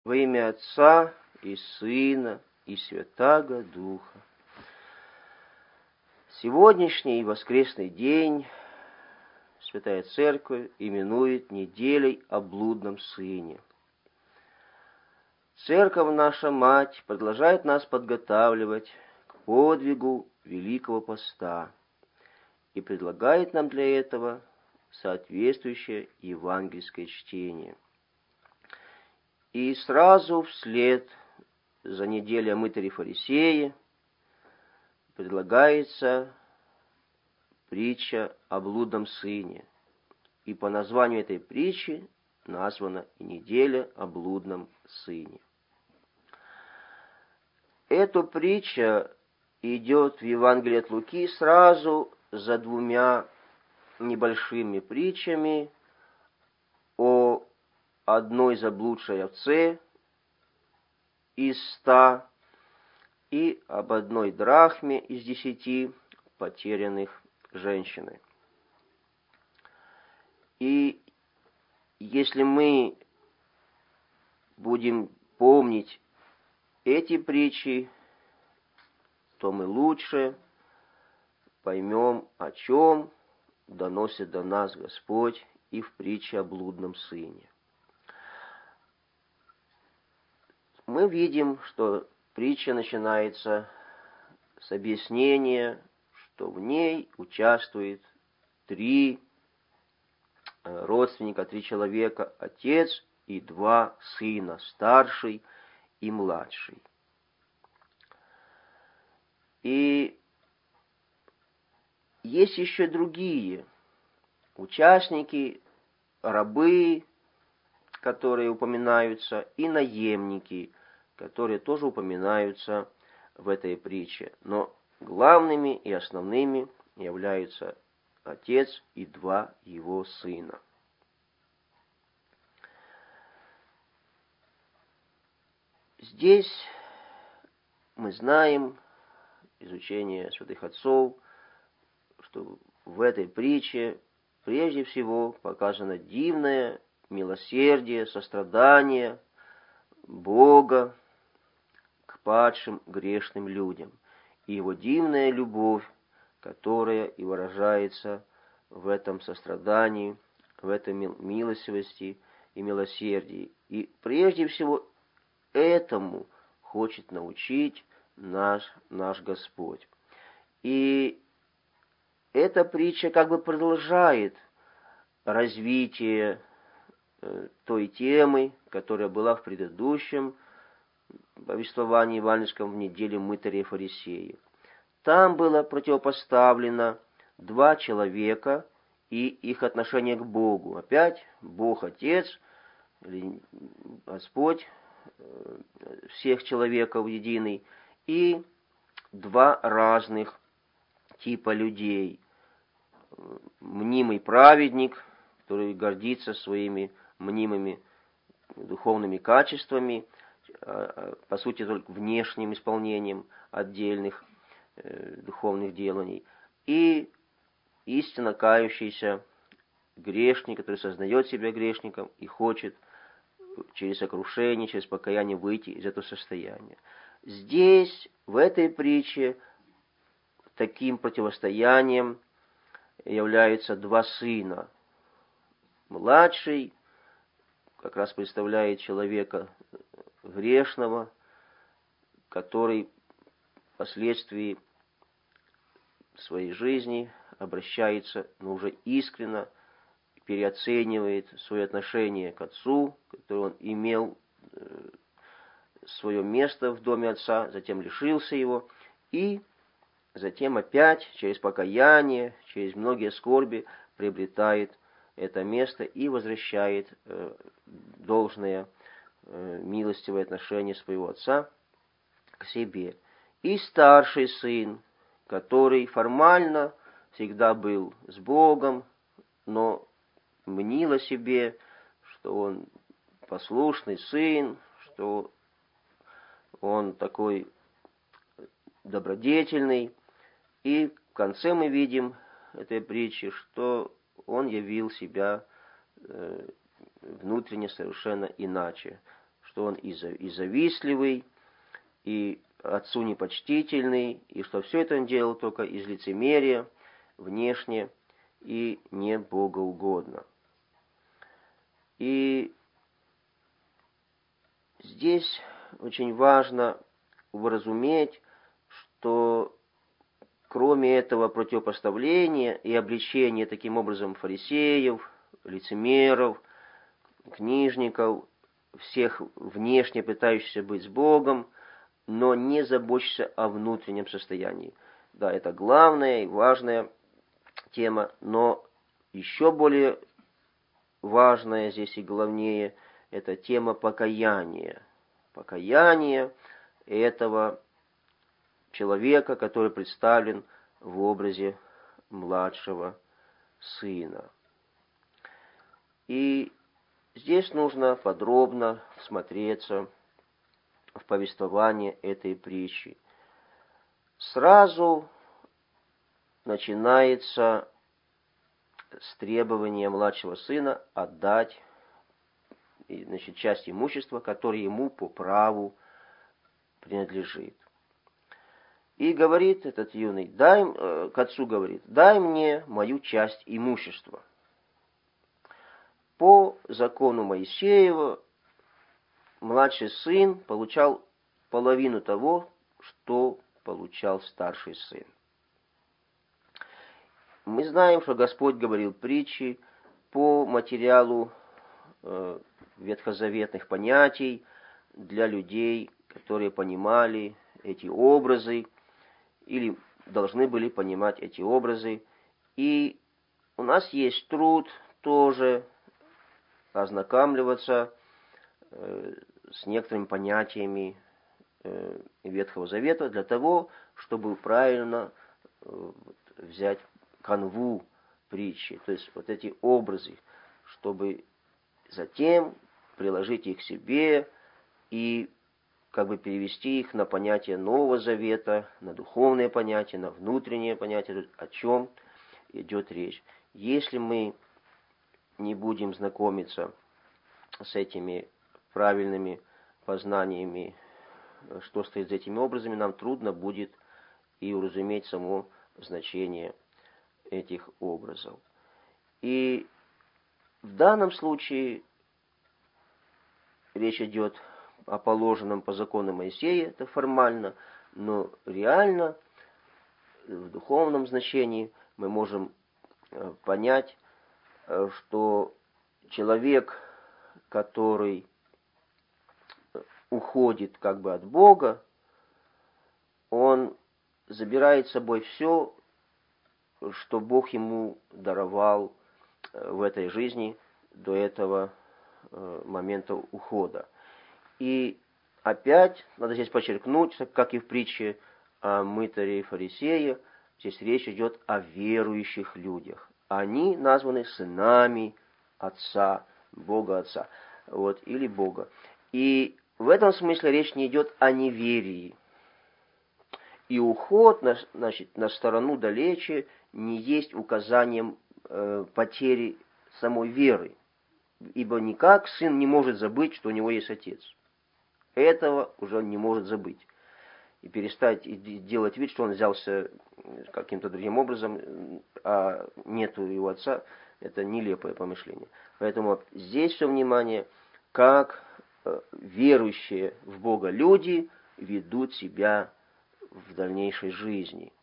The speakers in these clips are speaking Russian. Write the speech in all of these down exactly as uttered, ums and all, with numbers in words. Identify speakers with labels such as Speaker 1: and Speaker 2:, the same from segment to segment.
Speaker 1: Во имя Отца и Сына и Святаго Духа. Сегодняшний воскресный день Святая Церковь именует неделей о блудном сыне. Церковь наша Мать продолжает нас подготавливать к подвигу Великого Поста и предлагает нам для этого соответствующее евангельское чтение. И сразу вслед за неделей о мытаре фарисее предлагается притча о блудном сыне. И по названию этой притчи названа и неделя о блудном сыне. Эта притча идет в Евангелии от Луки сразу за двумя небольшими притчами о одной заблудшей овце из ста и об одной драхме из десяти потерянных женщиной. И если мы будем помнить эти притчи, то мы лучше поймем, о чем доносит до нас Господь и в притче о блудном сыне. Мы видим, что притча начинается с объяснения, что в ней участвует три родственника, три человека, отец и два сына, старший и младший. И есть еще другие участники, рабы, которые упоминаются, и наемники, которые тоже упоминаются в этой притче. Но главными и основными являются отец и два его сына. Здесь мы знаем изучение святых отцов, что в этой притче прежде всего показано дивное милосердие, сострадание Бога к падшим грешным людям и его дивная любовь, которая и выражается в этом сострадании, в этой милостивости и милосердии. И прежде всего этому хочет научить наш, наш Господь. И эта притча как бы продолжает развитие той темы, которая была в предыдущем повествовании евангельском в неделе мытаря и фарисея. Там было противопоставлено два человека и их отношение к Богу. Опять Бог Отец, или Господь всех человеков единый, и два разных типа людей. Мнимый праведник, который гордится своими мнимыми духовными качествами, по сути, только внешним исполнением отдельных духовных деланий, и истинно кающийся грешник, который сознает себя грешником и хочет через сокрушение, через покаяние выйти из этого состояния. Здесь, в этой притче, таким противостоянием являются два сына. Младший как раз представляет человека грешного, который впоследствии своей жизни обращается, но уже искренно переоценивает свое отношение к отцу, которое он имел э, свое место в доме отца, затем лишился его, и затем опять через покаяние, через многие скорби приобретает это место и возвращает э, должное э, милостивое отношение своего отца к себе. И старший сын, который формально всегда был с Богом, но мнил о себе, что он послушный сын, что он такой добродетельный. И в конце мы видим этой притчи, что он явил себя внутренне совершенно иначе, что он и завистливый, и отцу непочтительный, и что все это он делал только из лицемерия, внешне, и не богоугодно. И здесь очень важно уразуметь, что кроме этого противопоставления и обличения таким образом фарисеев, лицемеров, книжников, всех внешне пытающихся быть с Богом, но не заботишься о внутреннем состоянии. Да, это главная и важная тема, но еще более важная здесь и главнее – это тема покаяния. Покаяние этого человека, который представлен в образе младшего сына. И здесь нужно подробно всмотреться в повествование этой притчи. Сразу начинается с требования младшего сына отдать, значит, часть имущества, которое ему по праву принадлежит. И говорит этот юный, дай, к отцу говорит, дай мне мою часть имущества. По закону Моисеева младший сын получал половину того, что получал старший сын. Мы знаем, что Господь говорил притчи по материалу э, ветхозаветных понятий для людей, которые понимали эти образы или должны были понимать эти образы. И у нас есть труд тоже ознакомливаться э, с некоторыми понятиями э, Ветхого Завета для того, чтобы правильно э, взять канву притчи, то есть вот эти образы, чтобы затем приложить их к себе и как бы перевести их на понятие Нового Завета, на духовные понятия, на внутренние понятия, о чем идет речь. Если мы не будем знакомиться с этими правильными познаниями, что стоит за этими образами, нам трудно будет и уразуметь само значение этих образов. И в данном случае речь идет о положенном по закону Моисея, это формально, но реально в духовном значении мы можем понять, что человек, который уходит как бы от Бога, он забирает с собой все, что Бог ему даровал в этой жизни до этого момента ухода. И опять, надо здесь подчеркнуть, как и в притче о мытаре и фарисее, здесь речь идет о верующих людях. Они названы сынами Отца, Бога Отца, вот, или Бога. И в этом смысле речь не идет о неверии. И уход, значит, на сторону далече не есть указанием э, потери самой веры. Ибо никак сын не может забыть, что у него есть отец. Этого уже он не может забыть. И перестать делать вид, что он взялся каким-то другим образом, а нету его отца, это нелепое помышление. Поэтому здесь все внимание, как верующие в Бога люди ведут себя в дальнейшей жизни.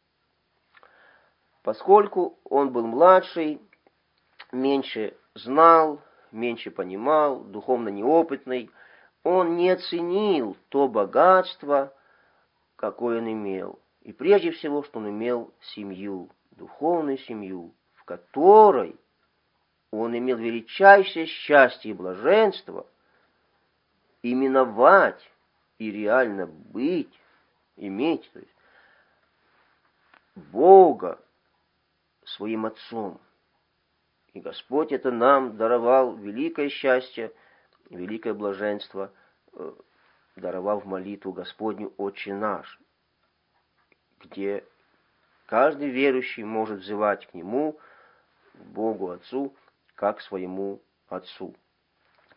Speaker 1: Поскольку он был младший, меньше знал, меньше понимал, духовно неопытный, он не оценил то богатство, какое он имел. И прежде всего, что он имел семью, духовную семью, в которой он имел величайшее счастье и блаженство именовать и реально быть, иметь, то есть, Бога своим Отцом. И Господь это нам даровал великое счастье, великое блаженство, даровав молитву Господню «Отче наш», где каждый верующий может взывать к Нему, к Богу Отцу, как к своему Отцу.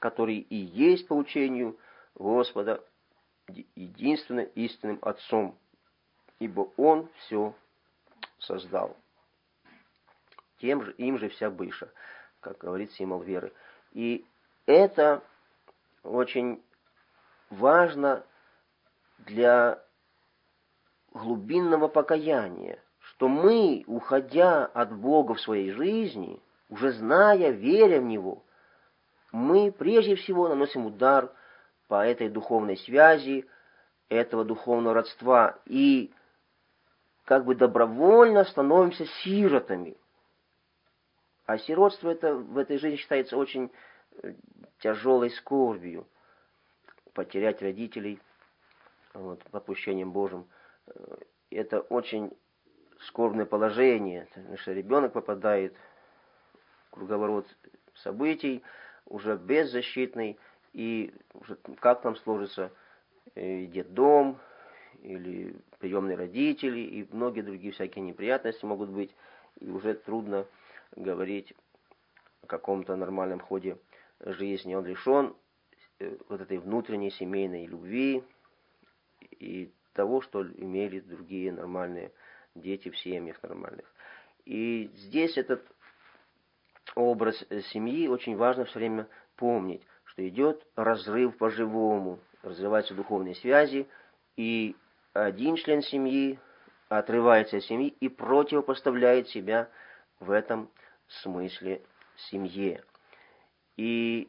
Speaker 1: который и есть по учению Господа единственным истинным Отцом, ибо Он все создал. Тем же, им же вся быша, как говорит символ веры. И это очень важно для глубинного покаяния, что мы, уходя от Бога в своей жизни, уже зная, веря в Него, мы прежде всего наносим удар по этой духовной связи, этого духовного родства, и как бы добровольно становимся сиротами. А сиротство это в этой жизни считается очень тяжелой скорбью. Потерять родителей вот, попущением Божьим. Это очень скорбное положение, потому что ребенок попадает в круговорот событий, уже беззащитный, и уже как там сложится и детдом, или приемные родители, и многие другие всякие неприятности могут быть, и уже трудно говорить о каком-то нормальном ходе жизни. Он лишен вот этой внутренней семейной любви и того, что имели другие нормальные дети в семьях нормальных. И здесь этот образ семьи очень важно все время помнить, что идет разрыв по-живому, разрываются духовные связи, и один член семьи отрывается от семьи и противопоставляет себя в этом смысле семье. И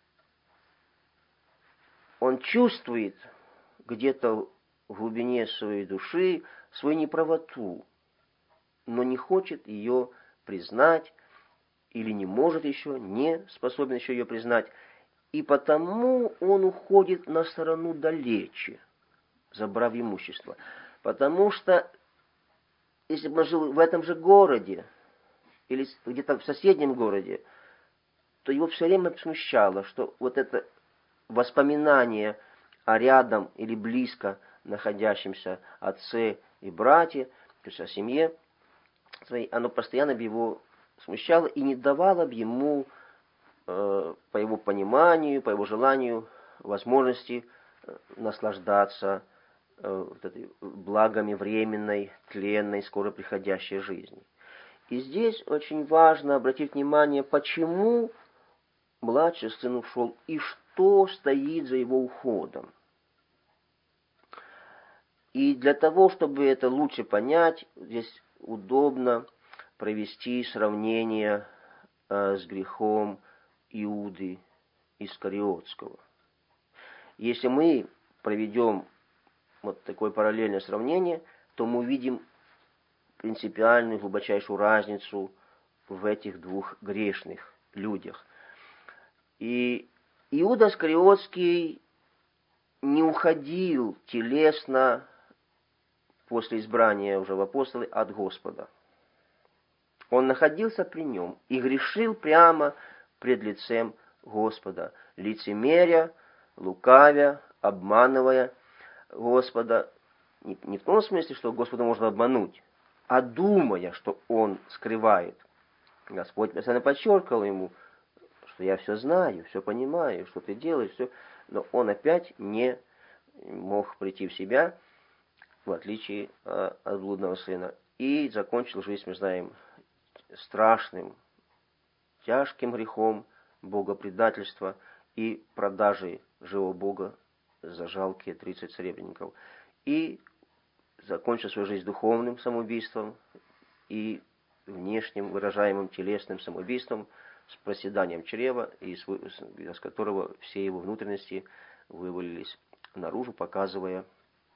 Speaker 1: он чувствует где-то в глубине своей души свою неправоту, но не хочет ее признать, или не может еще, не способен еще ее признать, и потому он уходит на сторону далече, забрав имущество. Потому что, если бы он жил в этом же городе, или где-то в соседнем городе, то его все время смущало, что вот это воспоминание о рядом или близко находящемся отце и брате, то есть о семье своей, оно постоянно бы его смущало и не давало бы ему, э, по его пониманию, по его желанию, возможности э, наслаждаться э, вот этой благами временной, тленной, скоро приходящей жизни. И здесь очень важно обратить внимание, почему младший сын ушел и что стоит за его уходом. И для того, чтобы это лучше понять, здесь удобно провести сравнение э, с грехом Иуды Искариотского. Если мы проведем вот такое параллельное сравнение, то мы увидим принципиальную, глубочайшую разницу в этих двух грешных людях. И Иуда Искариотский не уходил телесно после избрания уже в апостолы от Господа. Он находился при нем и грешил прямо пред лицем Господа, лицемеря, лукавя, обманывая Господа. Не, не в том смысле, что Господа можно обмануть, а думая, что он скрывает. Господь постоянно подчеркивал ему, что я все знаю, все понимаю, что ты делаешь, все. Но он опять не мог прийти в себя, в отличие от блудного сына. И закончил жизнь, мы знаем, страшным, тяжким грехом богопредательства и продажей живого Бога за жалкие тридцать серебряников. И закончил свою жизнь духовным самоубийством и внешним выражаемым телесным самоубийством с проседанием чрева, из, из которого все его внутренности вывалились наружу, показывая,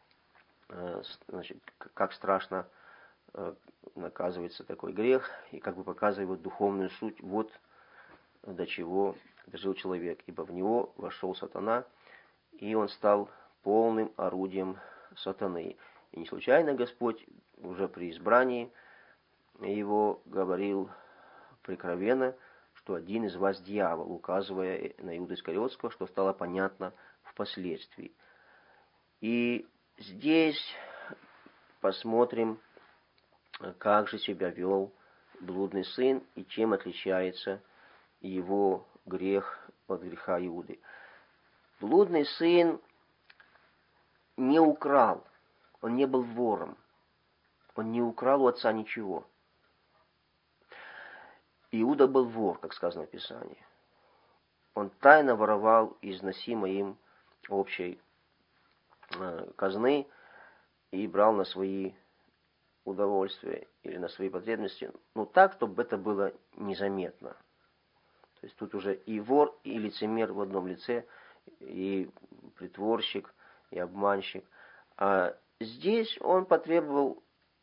Speaker 1: значит, как страшно наказывается такой грех, и как бы показывая вот духовную суть, вот до чего дожил человек, ибо в него вошел сатана, и он стал полным орудием сатаны. И не случайно Господь уже при избрании его говорил прикровенно, что один из вас дьявол, указывая на Иуду Искариотского, что стало понятно впоследствии. И здесь посмотрим, как же себя вел блудный сын и чем отличается его грех от греха Иуды. Блудный сын не украл, он не был вором, он не украл у отца ничего. Иуда был вор, как сказано в Писании. Он тайно воровал из носимой им общей казны и брал на свои удовольствия или на свои потребности, ну так, чтобы это было незаметно. То есть тут уже и вор, и лицемер в одном лице, и притворщик, и обманщик. А здесь он потребовал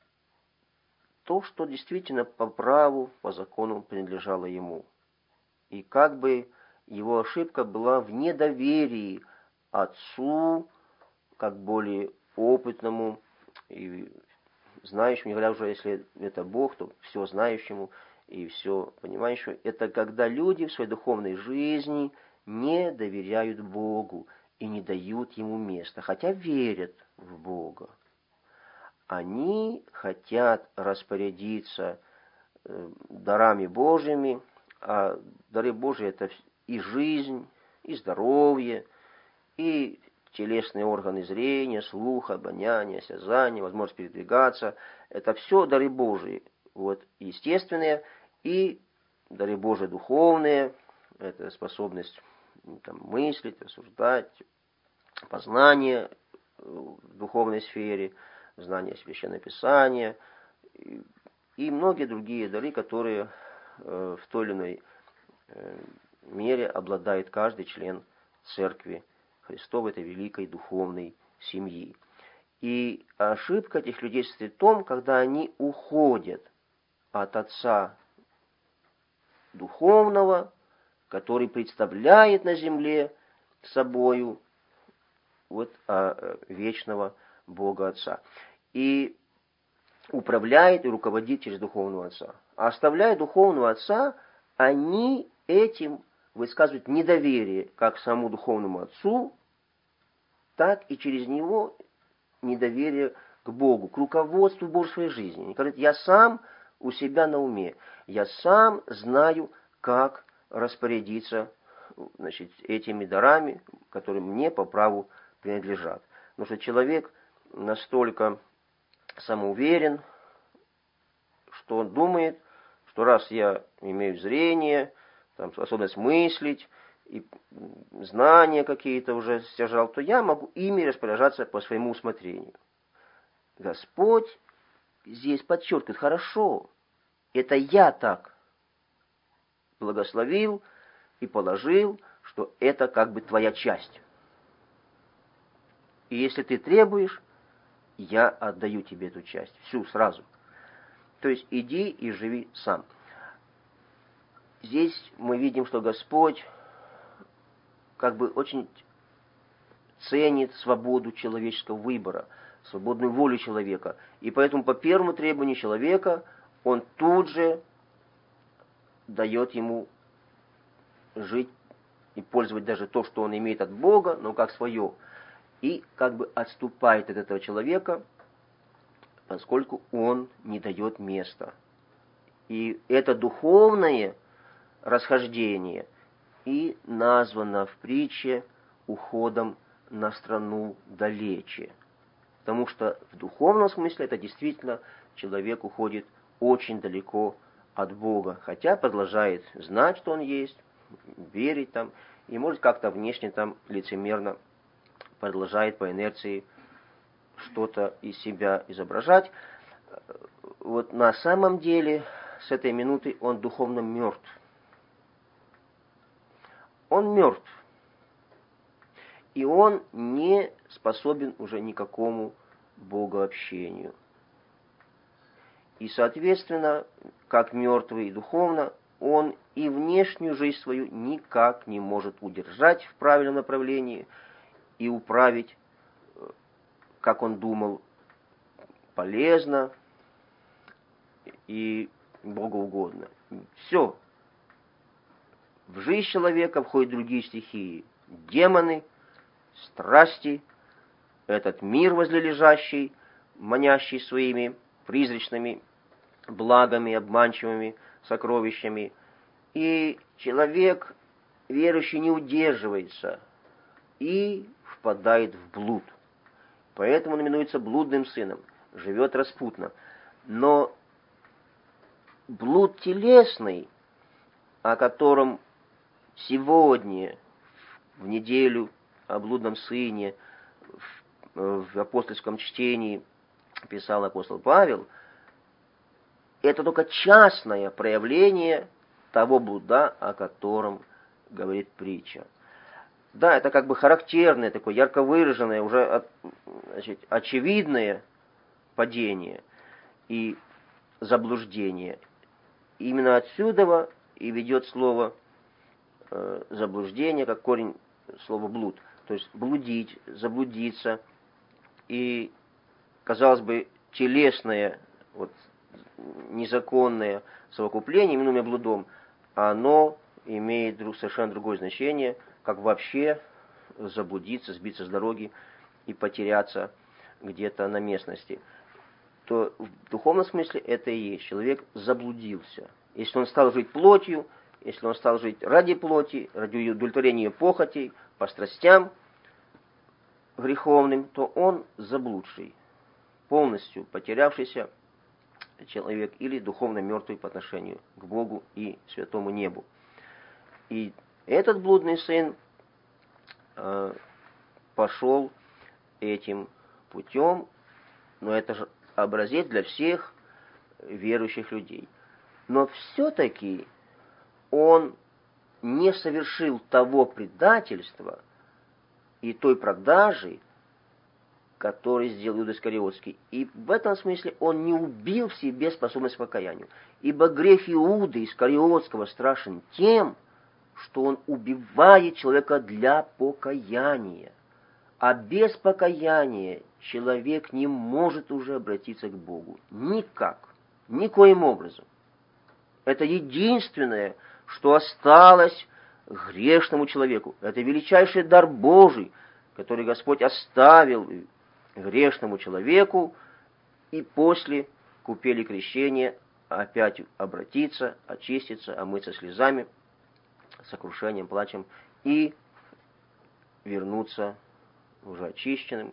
Speaker 1: то, что действительно по праву, по закону принадлежало ему. И как бы его ошибка была в недоверии отцу, как более опытному и знающему, не говоря уже, если это Бог, то все знающему и все понимающему. Это когда люди в своей духовной жизни не доверяют Богу и не дают Ему места, хотя верят в Бога. Они хотят распорядиться дарами Божьими, а дары Божьи — это и жизнь, и здоровье, и телесные органы зрения, слуха, обоняния, осязания, возможность передвигаться. Это все дары Божьи, вот, естественные, и дары Божьи духовные. Это способность там, мыслить, рассуждать, познание в духовной сфере, знание Священного Писания и, и многие другие дары, которые э, в той или иной э, мере обладает каждый член Церкви Христовой, этой великой духовной семьи. И ошибка этих людей состоит в том, когда они уходят от Отца Духовного, который представляет на земле собою вот, а, вечного Бога Отца. И управляет и руководит через Духовного Отца. А оставляя Духовного Отца, они этим высказывают недоверие как к самому Духовному Отцу, так и через него недоверие к Богу, к руководству Божьей своей жизни. Они говорят, я сам у себя на уме, я сам знаю, как распорядиться, значит, этими дарами, которые мне по праву принадлежат. Потому что человек настолько самоуверен, что он думает, что раз я имею зрение, там, способность мыслить, и знания какие-то уже стяжал, то я могу ими распоряжаться по своему усмотрению. Господь здесь подчеркивает, хорошо, это я так благословил и положил, что это как бы твоя часть. И если ты требуешь, я отдаю тебе эту часть, всю сразу. То есть иди и живи сам. Здесь мы видим, что Господь как бы очень ценит свободу человеческого выбора, свободную волю человека. И поэтому по первому требованию человека он тут же дает ему жить и пользовать даже то, что он имеет от Бога, но как свое. И как бы отступает от этого человека, поскольку он не дает места. И это духовное расхождение и названо в притче уходом на страну далече. Потому что в духовном смысле это действительно человек уходит очень далеко от Бога, хотя продолжает знать, что Он есть, верить там, и может как-то внешне там лицемерно продолжает по инерции что-то из себя изображать. Вот на самом деле с этой минуты он духовно мертв. Он мертв. И он не способен уже никакому богообщению. И, соответственно, как мертвый духовно, он и внешнюю жизнь свою никак не может удержать в правильном направлении и управить, как он думал, полезно и богоугодно. Все. В жизнь человека входят другие стихии. Демоны, страсти, этот мир возлежащий, манящий своими призрачными благами, обманчивыми сокровищами. И человек верующий не удерживается и впадает в блуд. Поэтому он именуется блудным сыном, живет распутно. Но блуд телесный, о котором сегодня, в неделю о блудном сыне, в, в апостольском чтении писал апостол Павел, это только частное проявление того блуда, о котором говорит притча. Да, это как бы характерное, такое ярко выраженное, уже значит, очевидное падение и заблуждение. Именно отсюда и ведет слово э, заблуждение, как корень слова блуд. То есть блудить, заблудиться. И, казалось бы, телесное, вот, незаконное совокупление, именуемое блудом, оно имеет друг, совершенно другое значение, как вообще заблудиться, сбиться с дороги и потеряться где-то на местности. То в духовном смысле это и есть. Человек заблудился. Если он стал жить плотью, если он стал жить ради плоти, ради удовлетворения похотей, по страстям греховным, то он заблудший, полностью потерявшийся человек или духовно мертвый по отношению к Богу и святому небу. И этот блудный сын э, пошел этим путем, но это же образец для всех верующих людей. Но все-таки он не совершил того предательства и той продажи, который сделал Иуда Искариотский. И в этом смысле он не убил в себе способность к покаянию. Ибо грех Иуды Искариотского страшен тем, что он убивает человека для покаяния. А без покаяния человек не может уже обратиться к Богу. Никак. Никоим образом. Это единственное, что осталось грешному человеку. Это величайший дар Божий, который Господь оставил грешному человеку, и после купели крещения опять обратиться, очиститься, омыться слезами, сокрушением, плачем, и вернуться уже очищенным,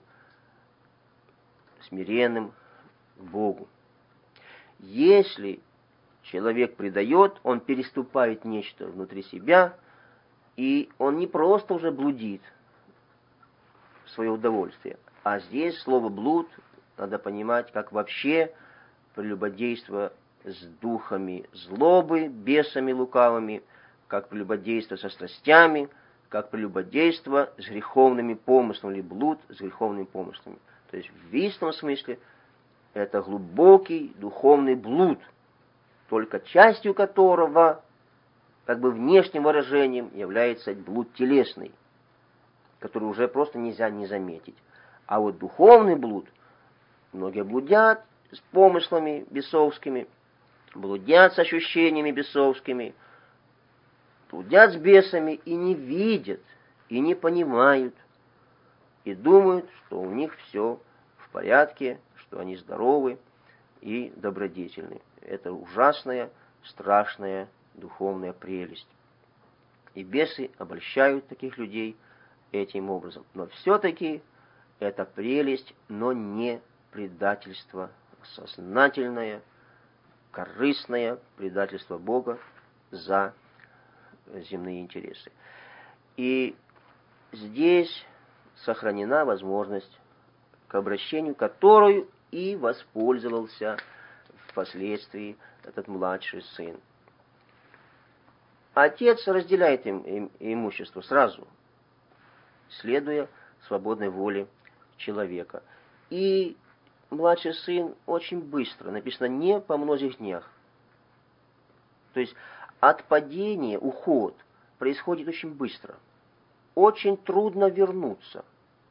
Speaker 1: смиренным к Богу. Если человек предает, он переступает нечто внутри себя, и он не просто уже блудит в свое удовольствие, а здесь слово «блуд» надо понимать как вообще прелюбодейство с духами злобы, бесами лукавыми, как прелюбодейство со страстями, как прелюбодейство с греховными помыслами, или блуд с греховными помыслами. То есть в истинном смысле это глубокий духовный блуд, только частью которого, как бы внешним выражением, является блуд телесный, который уже просто нельзя не заметить. А вот духовный блуд, многие блудят с помыслами бесовскими, блудят с ощущениями бесовскими, блудят с бесами и не видят, и не понимают, и думают, что у них все в порядке, что они здоровы и добродетельны. Это ужасная, страшная духовная прелесть. И бесы обольщают таких людей этим образом. Но все-таки это прелесть, но не предательство сознательное, корыстное предательство Бога за земные интересы. И здесь сохранена возможность к обращению, которую и воспользовался впоследствии этот младший сын. Отец разделяет им, им имущество сразу, следуя свободной воле человека. И младший сын очень быстро, написано, не по многих днях. То есть от падения уход происходит очень быстро. Очень трудно вернуться.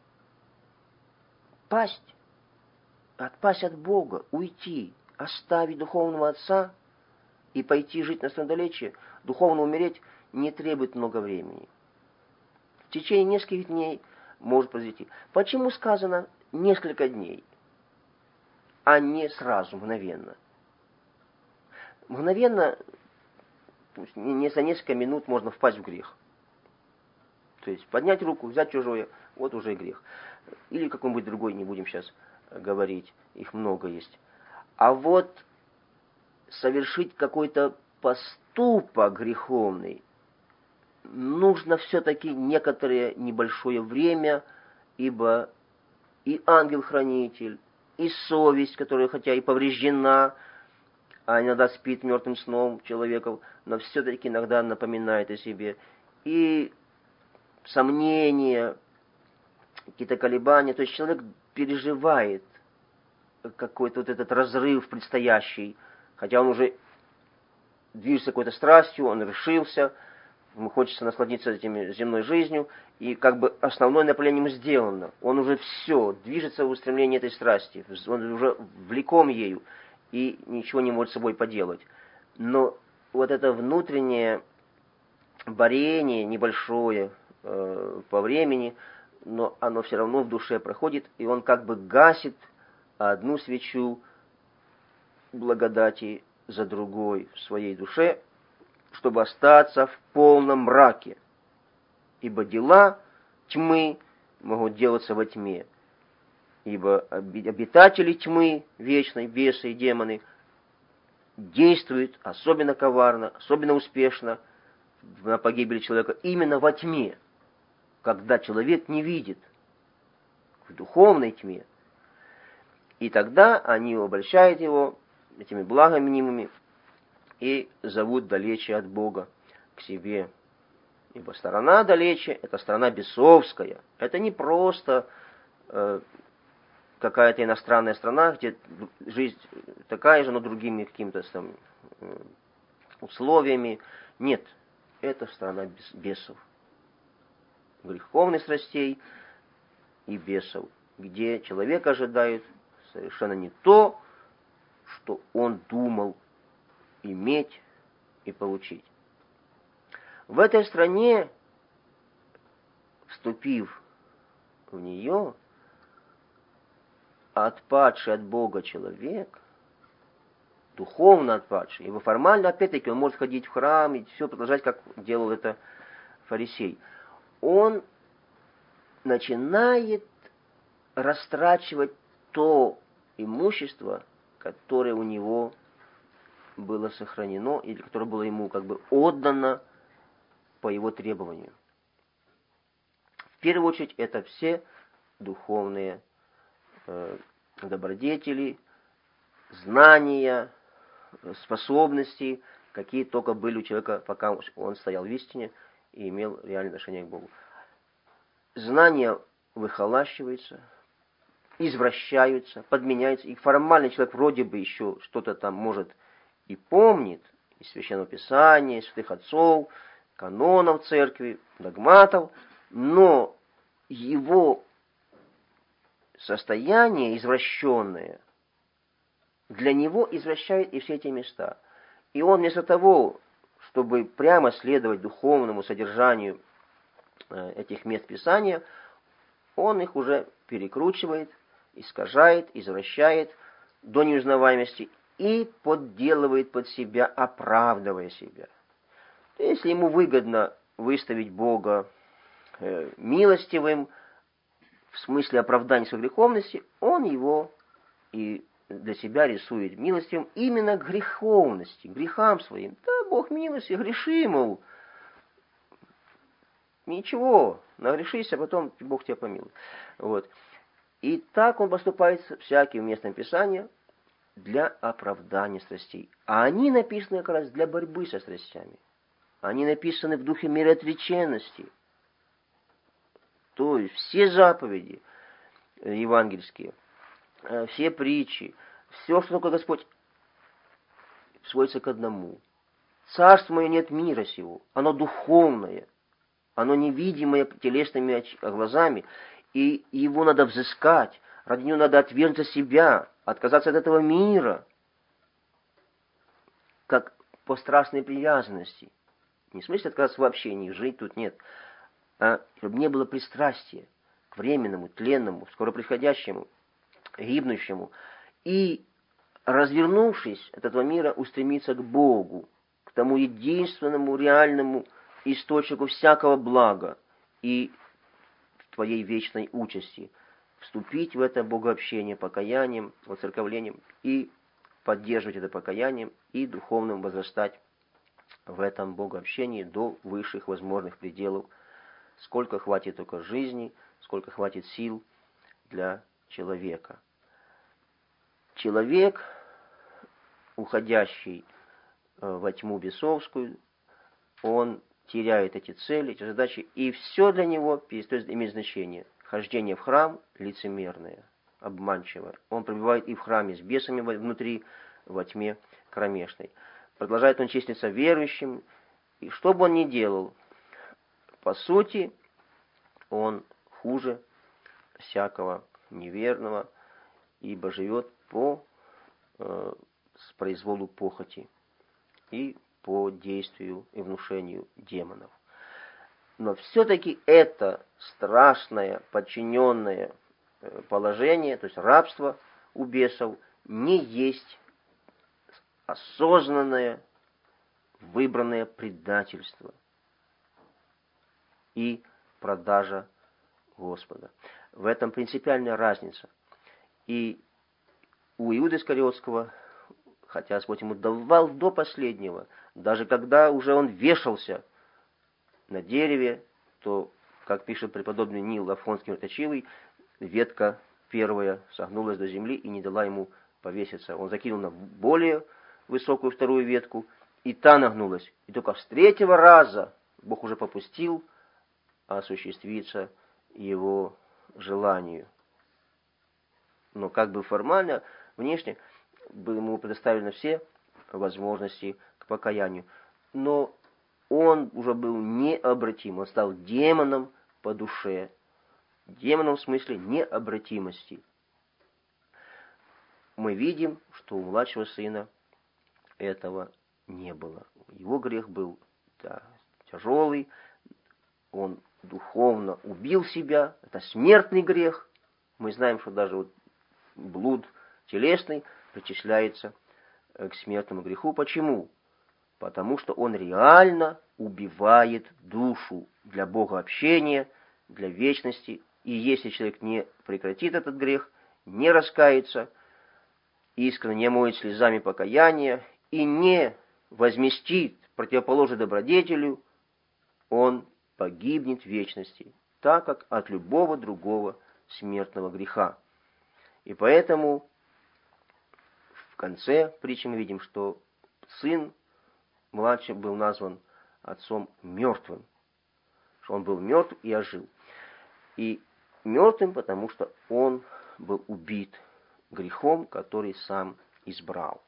Speaker 1: Пасть, отпасть от Бога, уйти, оставить духовного отца и пойти жить на страдалечие, духовно умереть, не требует много времени. В течение нескольких дней может произойти. Почему сказано несколько дней, а не сразу, мгновенно? Мгновенно, то есть не за несколько минут можно впасть в грех. То есть поднять руку, взять чужое, вот уже грех. Или какой-нибудь другой, не будем сейчас говорить, их много есть. А вот совершить какой-то поступок греховный нужно все-таки некоторое небольшое время, ибо и ангел-хранитель, и совесть, которая хотя и повреждена, а иногда спит мертвым сном человеков, но все-таки иногда напоминает о себе, и сомнения, какие-то колебания, то есть человек переживает какой-то вот этот разрыв предстоящий, хотя он уже движется какой-то страстью, он решился, ему хочется насладиться этим земной жизнью, и как бы основное направление ему сделано. Он уже все, движется в устремлении этой страсти, он уже влеком ею, и ничего не может с собой поделать. Но вот это внутреннее борение небольшое э, по времени, но оно все равно в душе проходит, и он как бы гасит одну свечу благодати за другой в своей душе, чтобы остаться в полном мраке. Ибо дела тьмы могут делаться во тьме. Ибо обитатели тьмы вечной, бесы и демоны, действуют особенно коварно, особенно успешно на погибели человека именно во тьме, когда человек не видит, в духовной тьме. И тогда они обольщают его этими благами мнимыми и зовут далече от Бога к себе. Ибо сторона далече — это сторона бесовская. Это не просто э, какая-то иностранная страна, где жизнь такая же, но другими какими-то там э, условиями. Нет, это страна бес, бесов. Греховных страстей и бесов, где человек ожидает совершенно не то, что он думал иметь и получить. В этой стране, вступив в нее, отпадший от Бога человек, духовно отпадший, ибо формально, опять-таки, он может ходить в храм и все продолжать, как делал это фарисей, он начинает растрачивать то имущество, которое у него было сохранено, или которое было ему как бы отдано по его требованию. В первую очередь, это все духовные э, добродетели, знания, способности, какие только были у человека, пока он стоял в истине и имел реальное отношение к Богу. Знания выхолащиваются, извращаются, подменяются, и формально человек вроде бы еще что-то там может и помнит, из Священного Писания, из святых отцов, канонов церкви, догматов, но его состояние извращенное для него извращает и все эти места. И он вместо того, чтобы прямо следовать духовному содержанию этих мест Писания, он их уже перекручивает, искажает, извращает до неузнаваемости и подделывает под себя, оправдывая себя. Если ему выгодно выставить Бога э, милостивым, в смысле оправдания своей греховности, он его и для себя рисует милостивым именно к греховности, к грехам своим. Да, Бог милостив, греши, мол. Ничего, нагрешись, а потом Бог тебя помилует. Вот. И так он поступает с всяким местом Писания для оправдания страстей. А они написаны как раз для борьбы со страстями. Они написаны в духе мироотреченности. То есть все заповеди евангельские, все притчи, все, что только Господь, сводится к одному. Царство мое нет мира сего, оно духовное, оно невидимое телесными глазами, и его надо взыскать, ради него надо отвергнуть себя, отказаться от этого мира, как по страстной привязанности. Не в смысле отказаться вообще, не жить тут, нет. А чтобы не было пристрастия к временному, тленному, скоро приходящему, гибнущему. И, развернувшись от этого мира, устремиться к Богу, к тому единственному реальному источнику всякого блага. и в твоей вечной участи. Вступить в это богообщение покаянием, воцерковлением и поддерживать это покаянием и духовным возрастать в этом богообщении до высших возможных пределов, сколько хватит только жизни, сколько хватит сил для человека. Человек, уходящий во тьму бесовскую, он теряет эти цели, эти задачи, и все для него перестает иметь значение. Хождение в храм лицемерное, обманчивое. Он пребывает и в храме с бесами внутри, во тьме кромешной. Продолжает он числиться верующим, и что бы он ни делал, по сути, он хуже всякого неверного, ибо живет по э, произволу похоти и по действию и внушению демонов. Но все-таки это страшное подчиненное положение, то есть рабство у бесов, не есть осознанное, выбранное предательство и продажа Господа. В этом принципиальная разница. И у Иуды Искариотского, хотя Господь ему давал до последнего, даже когда уже он вешался на дереве, то, как пишет преподобный Нил Афонский Рточивый, ветка первая согнулась до земли и не дала ему повеситься. Он закинул на более высокую вторую ветку, и та нагнулась. И только с третьего раза Бог уже попустил осуществиться его желанию. Но как бы формально, внешне, бы ему предоставлены все возможности к покаянию. Но он уже был необратим, он стал демоном по душе. Демоном в смысле необратимости. Мы видим, что у младшего сына этого не было. Его грех был, да, тяжелый, он духовно убил себя, это смертный грех. Мы знаем, что даже вот блуд телесный причисляется к смертному греху. Почему? Потому что он реально убивает душу для богообщения, для вечности. И если человек не прекратит этот грех, не раскается, искренне не моет слезами покаяния и не возместит противоположный добродетелю, он погибнет в вечности, так как от любого другого смертного греха. И поэтому в конце притчи мы видим, что сын младший был назван отцом мертвым, что он был мертв и ожил. И мертвым, потому что он был убит грехом, который сам избрал.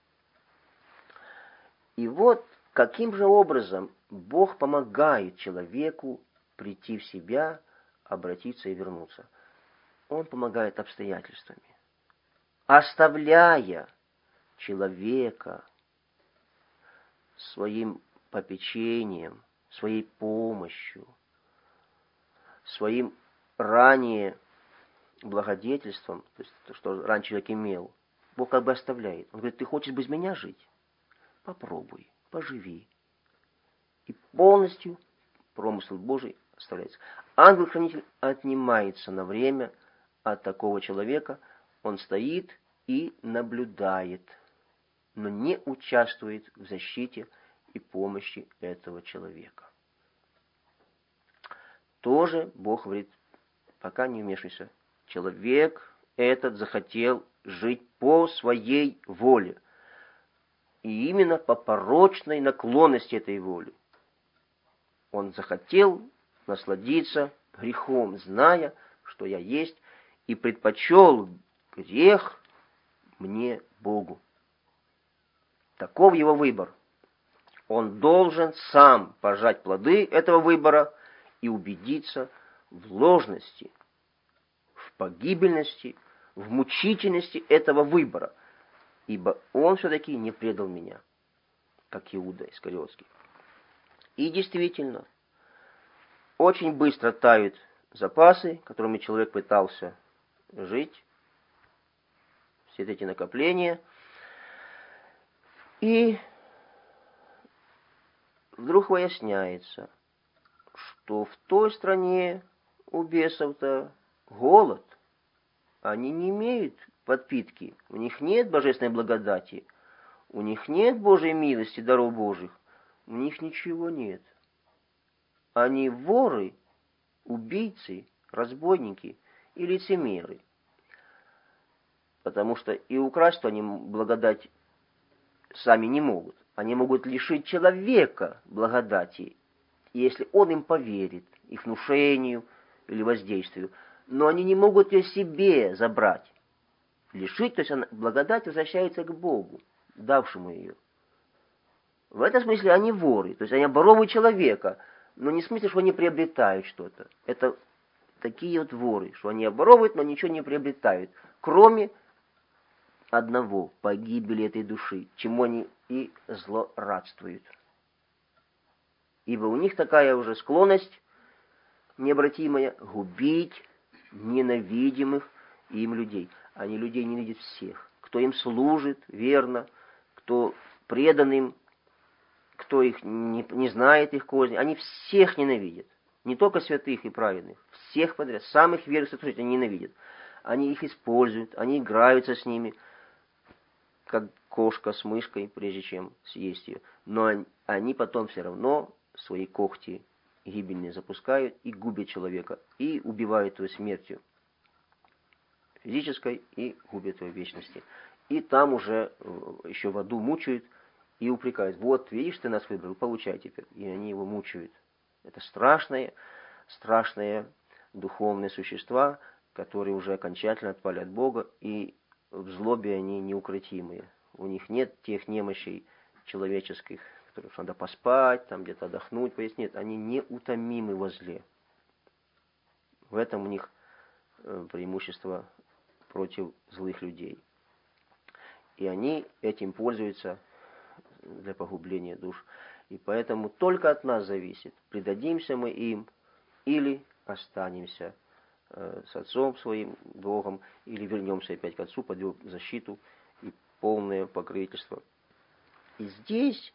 Speaker 1: И вот каким же образом Бог помогает человеку прийти в себя, обратиться и вернуться. Он помогает обстоятельствами, оставляя человека своим попечением, своей помощью, своим ранее благодетельством, то есть то, что раньше человек имел, Бог как бы оставляет. Он говорит: ты хочешь без меня жить? Попробуй, поживи. И полностью промысл Божий оставляется. Ангел-хранитель отнимается на время от такого человека. Он стоит и наблюдает, но не участвует в защите и помощи этого человека. Тоже Бог говорит: пока не вмешивайся. Человек этот захотел жить по своей воле. И именно по порочной наклонности этой воли. Он захотел насладиться грехом, зная, что я есть, и предпочел грех мне, Богу. Таков его выбор. Он должен сам пожать плоды этого выбора и убедиться в ложности, в погибельности, в мучительности этого выбора, ибо он все-таки не предал меня, как Иуда Искариотский. И действительно, очень быстро тают запасы, которыми человек пытался жить, все эти накопления, и вдруг выясняется, что в той стране, у бесов-то голод. Они не имеют подпитки, у них нет божественной благодати, у них нет Божьей милости, даров Божьих, у них ничего нет. Они воры, убийцы, разбойники и лицемеры. Потому что и украсть они благодать сами не могут. Они могут лишить человека благодати, если он им поверит, их внушению или воздействию. Но они не могут ее себе забрать. Лишить, то есть она, благодать возвращается к Богу, давшему ее. В этом смысле они воры, то есть они оборовывают человека, но не в смысле, что они приобретают что-то. Это такие вот воры, что они оборовывают, но ничего не приобретают, кроме одного — погибели этой души, чему они и злорадствуют. Ибо у них такая уже склонность необратимая губить ненавидимых им людей. Они людей ненавидят всех. Кто им служит верно, кто предан им, кто их не, не знает их козни, они всех ненавидят. Не только святых и праведных, всех подряд, самых верных служителей они ненавидят. Они их используют, они играются с ними, как кошка с мышкой, прежде чем съесть ее. Но они потом все равно свои когти гибельные запускают и губят человека, и убивают его смертью физической, и губят его в вечности. И там уже еще в аду мучают и упрекают. Вот, видишь, ты нас выбрал, получай теперь. И они его мучают. Это страшные, страшные духовные существа, которые уже окончательно отпали от Бога, и в злобе они неукротимые. У них нет тех немощей человеческих, которых надо поспать, там где-то отдохнуть, поесть. Нет, они неутомимы во зле. В этом у них преимущество против злых людей. И они этим пользуются для погубления душ. И поэтому только от нас зависит, предадимся мы им или останемся э, с Отцом своим, Богом, или вернемся опять к Отцу под его защиту и полное покровительство. И здесь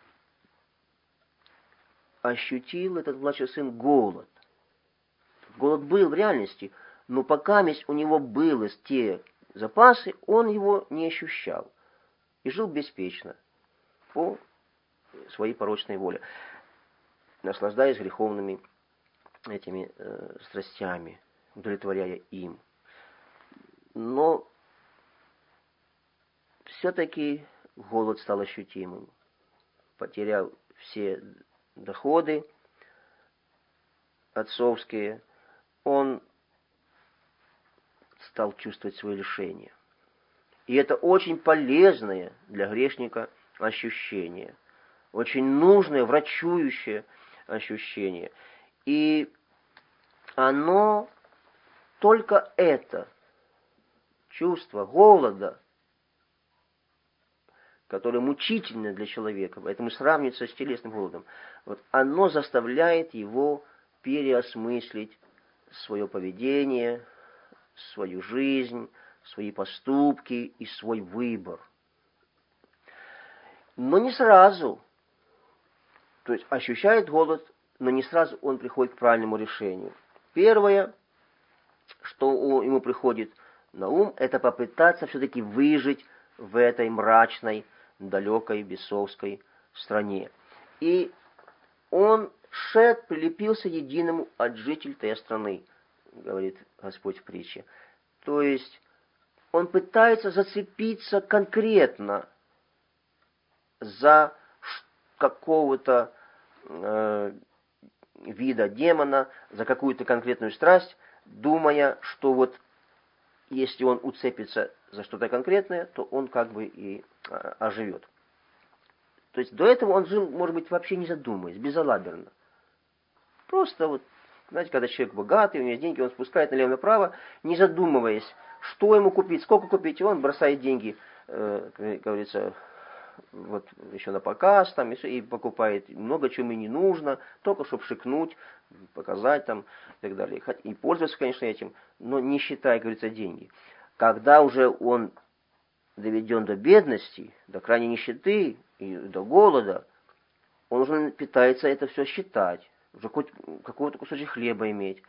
Speaker 1: ощутил этот младший сын голод. Голод был в реальности, но пока у него были те запасы, он его не ощущал. И жил беспечно, по своей порочной воле, наслаждаясь греховными этими э, страстями, удовлетворяя им. Но все-таки голод стал ощутимым. Потерял все доходы отцовские, он стал чувствовать свое лишение. И это очень полезное для грешника ощущение, очень нужное, врачующее ощущение. И оно, только это чувство голода, которое мучительно для человека, поэтому сравнивается с телесным голодом, вот оно заставляет его переосмыслить свое поведение, свою жизнь, свои поступки и свой выбор. Но не сразу. То есть ощущает голод, но не сразу он приходит к правильному решению. Первое, что ему приходит на ум, это попытаться все-таки выжить в этой мрачной, далекой, бесовской стране. И он, Шет, прилепился единому от жителей той страны, говорит Господь в притче. То есть он пытается зацепиться конкретно за какого-то э, вида демона, за какую-то конкретную страсть, думая, что вот если он уцепится за что-то конкретное, то он как бы и э, оживет. То есть до этого он жил, может быть, вообще не задумываясь, безалаберно. Просто вот, знаете, когда человек богатый, у него есть деньги, он спускает налево-направо, не задумываясь, что ему купить, сколько купить, и он бросает деньги, э, как говорится, вот еще на показ, там, и, и покупает много чего ему не нужно, только чтобы шикнуть, показать там, и так далее. И пользоваться, конечно, этим, но не считая, говорится, деньги. Когда уже он доведен до бедности, до крайней нищеты и до голода, он уже пытается это все считать, уже хоть какой-то кусочек хлеба иметь.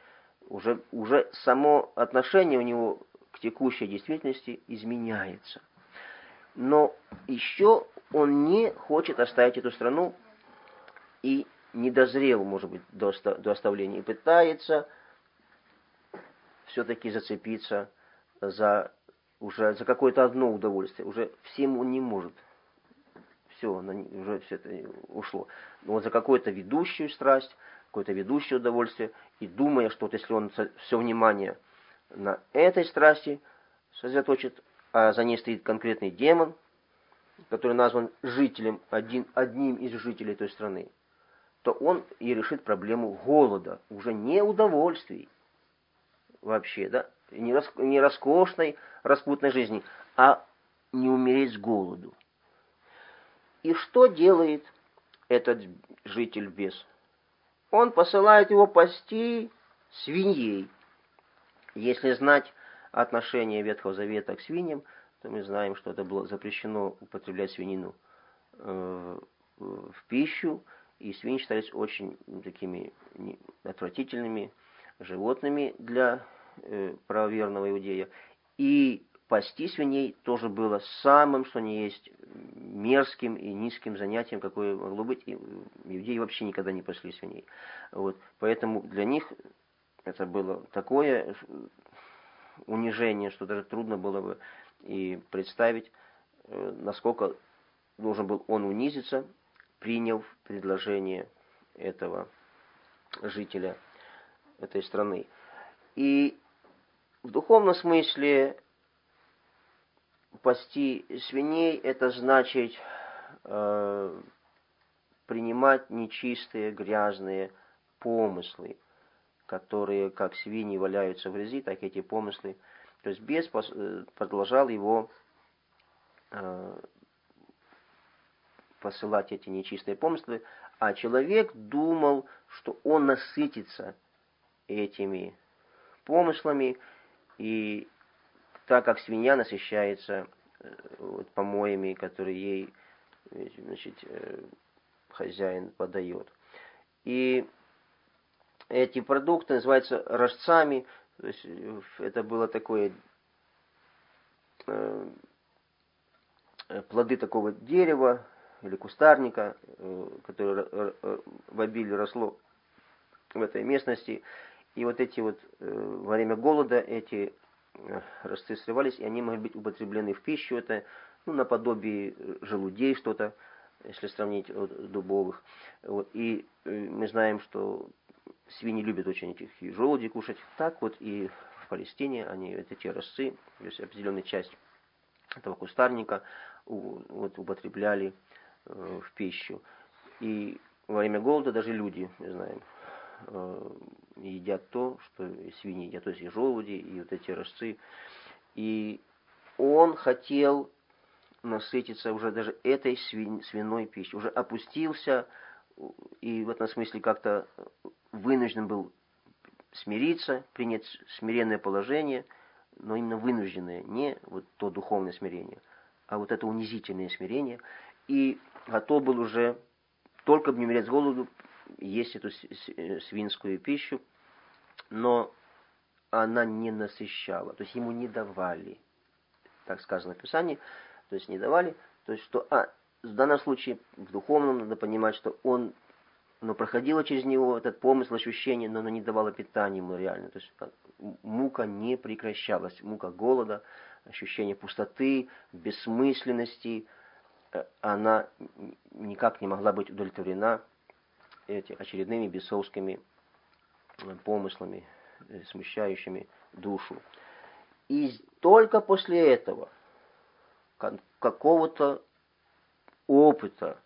Speaker 1: Уже, уже само отношение у него к текущей действительности изменяется. Но еще он не хочет оставить эту страну и не дозрел, может быть, до, до оставления, и пытается все-таки зацепиться за, уже, за какое-то одно удовольствие. Уже всем он не может. Все, уже все это ушло. Но вот за какую-то ведущую страсть, какое-то ведущее удовольствие, и думая, что вот если он все внимание на этой страсти сосредоточит, а за ней стоит конкретный демон, который назван жителем, один, одним из жителей той страны, то он и решит проблему голода, уже не удовольствий вообще, да, не, рас, не роскошной, распутной жизни, а не умереть с голоду. И что делает этот житель-бес? Он посылает его пасти свиньей. Если знать отношение Ветхого Завета к свиньям, то мы знаем, что это было запрещено употреблять свинину э, в пищу, и свиньи считались очень такими отвратительными животными для э, правоверного иудея. И пасти свиней тоже было самым, что ни есть, мерзким и низким занятием, какое могло быть. И иудеи вообще никогда не пасли свиней. Вот. Поэтому для них это было такое унижение, что даже трудно было бы и представить, насколько должен был он унизиться, приняв предложение этого жителя этой страны. И в духовном смысле пасти свиней — это значит э, принимать нечистые, грязные помыслы, которые, как свиньи, валяются в грязи, так эти помыслы. То есть бес продолжал его э, посылать эти нечистые помыслы, а человек думал, что он насытится этими помыслами, и так как свинья насыщается вот, помоями, которые ей, значит, хозяин подает. И эти продукты называются рожцами. То есть это было такое э, плоды такого дерева или кустарника, э, которое э, в обилии росло в этой местности. И вот эти вот э, во время голода эти э, росты срывались, и они могли быть употреблены в пищу. Это ну, наподобие желудей что-то, если сравнить вот, дубовых. Вот. И э, мы знаем, что свиньи любят очень этих и желудей кушать. Так вот и в Палестине они вот эти росцы, то есть определенную часть этого кустарника вот, употребляли э, в пищу. И во время голода даже люди, мы знаем, э, едят то, что и свиньи едят, то есть и желуди, и вот эти росцы. И он хотел насытиться уже даже этой свин, свиной пищей, уже опустился, и в этом смысле как-то вынужден был смириться, принять смиренное положение, но именно вынужденное, не вот то духовное смирение, а вот это унизительное смирение, и готов был уже только бы не умереть с голоду, есть эту свинскую пищу, но она не насыщала, то есть ему не давали, так сказано в Писании, то есть не давали, то есть что, а в данном случае в духовном надо понимать, что он, но проходило через него этот помысл, ощущение, но оно не давало питания ему реально, то есть мука не прекращалась, мука голода, ощущение пустоты, бессмысленности, она никак не могла быть удовлетворена эти очередными бесовскими помыслами, смущающими душу. И только после этого, какого-то опыта,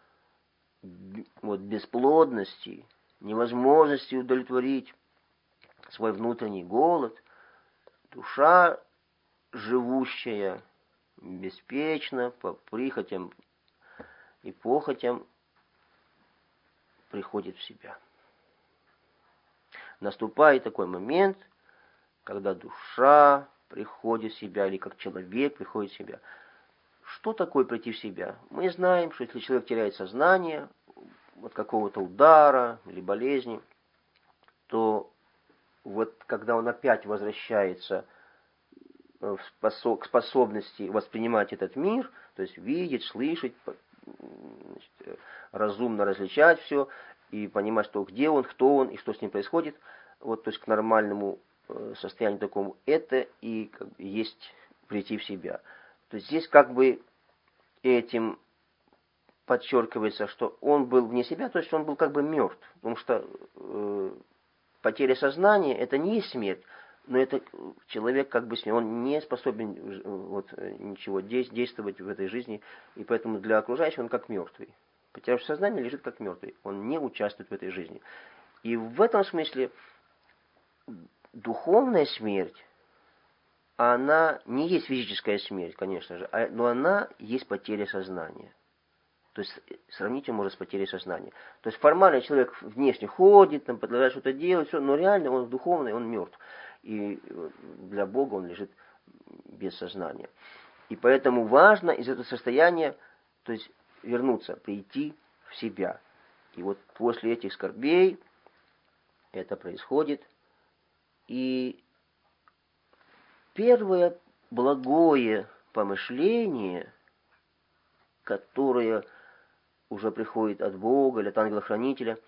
Speaker 1: вот, бесплодности, невозможности удовлетворить свой внутренний голод, душа, живущая беспечно, по прихотям и похотям, приходит в себя. Наступает такой момент, когда душа приходит в себя, или как человек приходит в себя. Что такое прийти в себя? Мы знаем, что если человек теряет сознание от какого-то удара или болезни, то вот когда он опять возвращается к способности воспринимать этот мир, то есть видеть, слышать, значит, разумно различать все и понимать, что где он, кто он и что с ним происходит, вот, то есть к нормальному состоянию такому, это и как бы есть прийти в себя. То есть здесь как бы этим подчеркивается, что он был вне себя, то есть он был как бы мертв, потому что э, потеря сознания это не есть смерть, но это человек как бы он не способен вот, ничего действовать в этой жизни, и поэтому для окружающих он как мертвый. Потерявший сознание лежит как мертвый, он не участвует в этой жизни. И в этом смысле духовная смерть, она не есть физическая смерть, конечно же, но она есть потеря сознания. То есть сравнить ее можно с потерей сознания. То есть формально человек внешне ходит, там, продолжает что-то делать, все, но реально он духовный, он мертв. И для Бога он лежит без сознания. И поэтому важно из этого состояния, то есть вернуться, прийти в себя. И вот после этих скорбей это происходит. И первое благое помышление, которое уже приходит от Бога или от ангела-хранителя,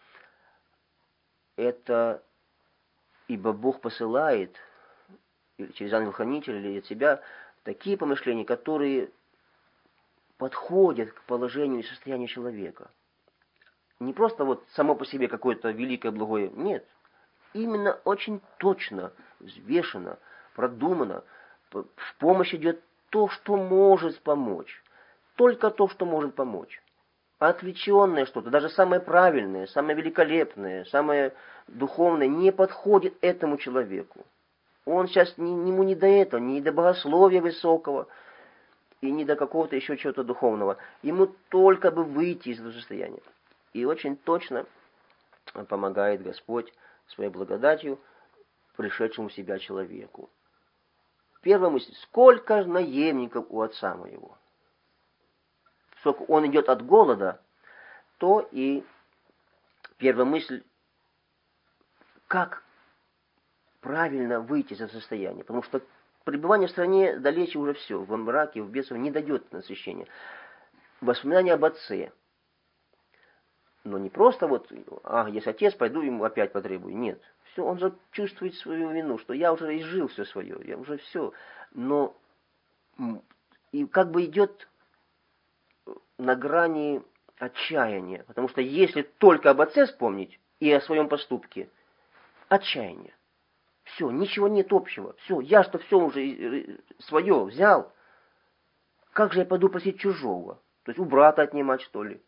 Speaker 1: это ибо Бог посылает через ангела-хранителя или от себя такие помышления, которые подходят к положению и состоянию человека. Не просто вот само по себе какое-то великое благое, нет. Именно очень точно, взвешенно, продумано. В помощь идет то, что может помочь. Только то, что может помочь. Отвлеченное что-то, даже самое правильное, самое великолепное, самое духовное, не подходит этому человеку. Он сейчас, не, ему не до этого, не до богословия высокого, и не до какого-то еще чего-то духовного. Ему только бы выйти из этого состояния. И очень точно помогает Господь своей благодатью пришедшему в себя человеку. Первая мысль, сколько наемников у отца моего. Сколько он идет от голода, то и первая мысль, как правильно выйти из этого состояния. Потому что пребывание в стране далече уже все, в мраке, в бедствии не дойдет насыщения. Воспоминание об отце. Но не просто вот, а, есть отец, пойду ему опять потребую. Нет. Все, он же чувствует свою вину, что я уже изжил все свое, я уже все. Но и как бы идет на грани отчаяния. Потому что если только об отце вспомнить и о своем поступке, отчаяние. Все, ничего нет общего. Все, я что все уже свое взял. Как же я пойду просить чужого? То есть у брата отнимать, что ли?